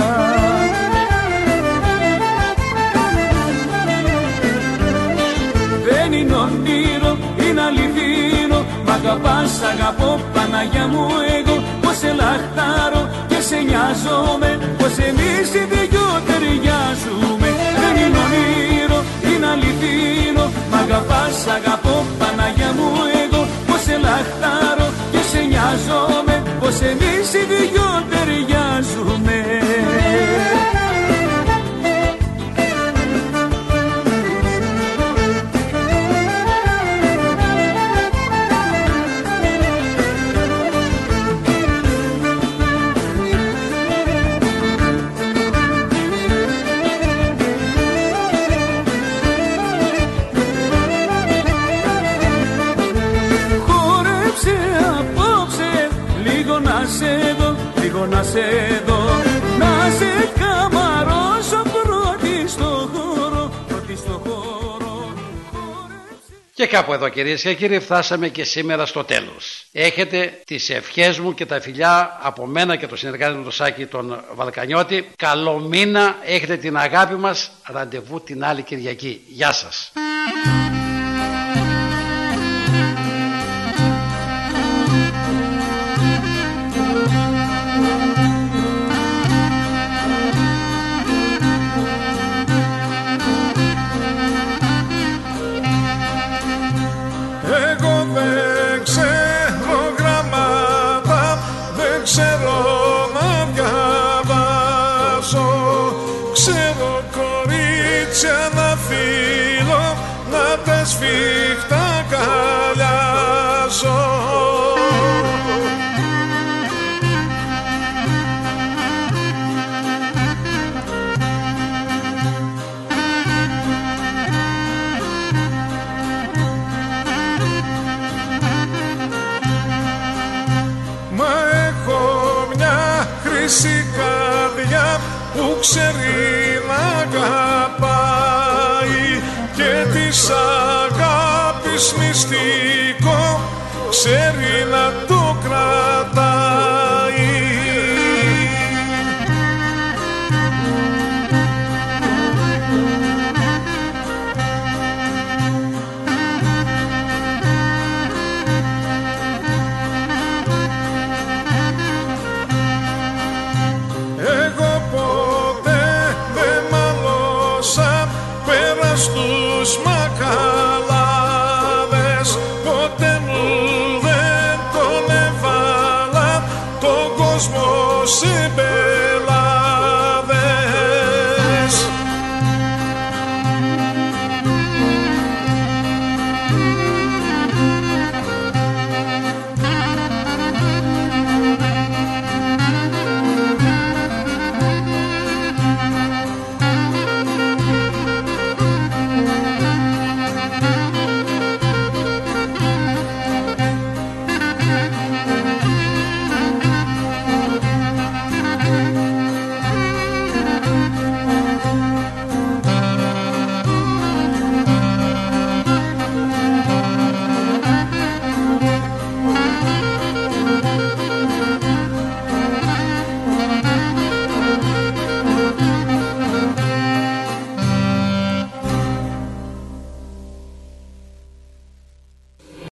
Δεν είναι όνειρο, είναι αληθινό. Μ' αγαπάς, αγαπώ, Παναγιά μου εγώ. Πως σε λαχτάρω και σε νοιάζομαι, πως εμείς οι δυο ταιριάζουμε. Δεν είναι όνειρο, είναι αληθινό. Μ' αγαπάς, αγαπώ, Παναγιά μου εγώ. Πως σε λαχτάρω και σε νοιάζομαι, πως εμείς οι δυο ταιριάζουμε. Να σε δω, να σε καμαρώσω πρώτη στο χώρο, πρώτη στο χώρο. Και κάπου εδώ κυρίες και κύριοι φτάσαμε και σήμερα στο τέλος. Έχετε τις ευχές μου και τα φιλιά από μένα και το συνεργάτη μου τον Σάκη τον Βαλκανιώτη. Καλό μήνα, έχετε την αγάπη μας, ραντεβού την άλλη Κυριακή. Γεια σας. Σφιχτά καλιάζω. Μα έχω μια χρυσή καρδιά που ξέρει να αγαπάει και της αγάπης μυστικό ξέρει να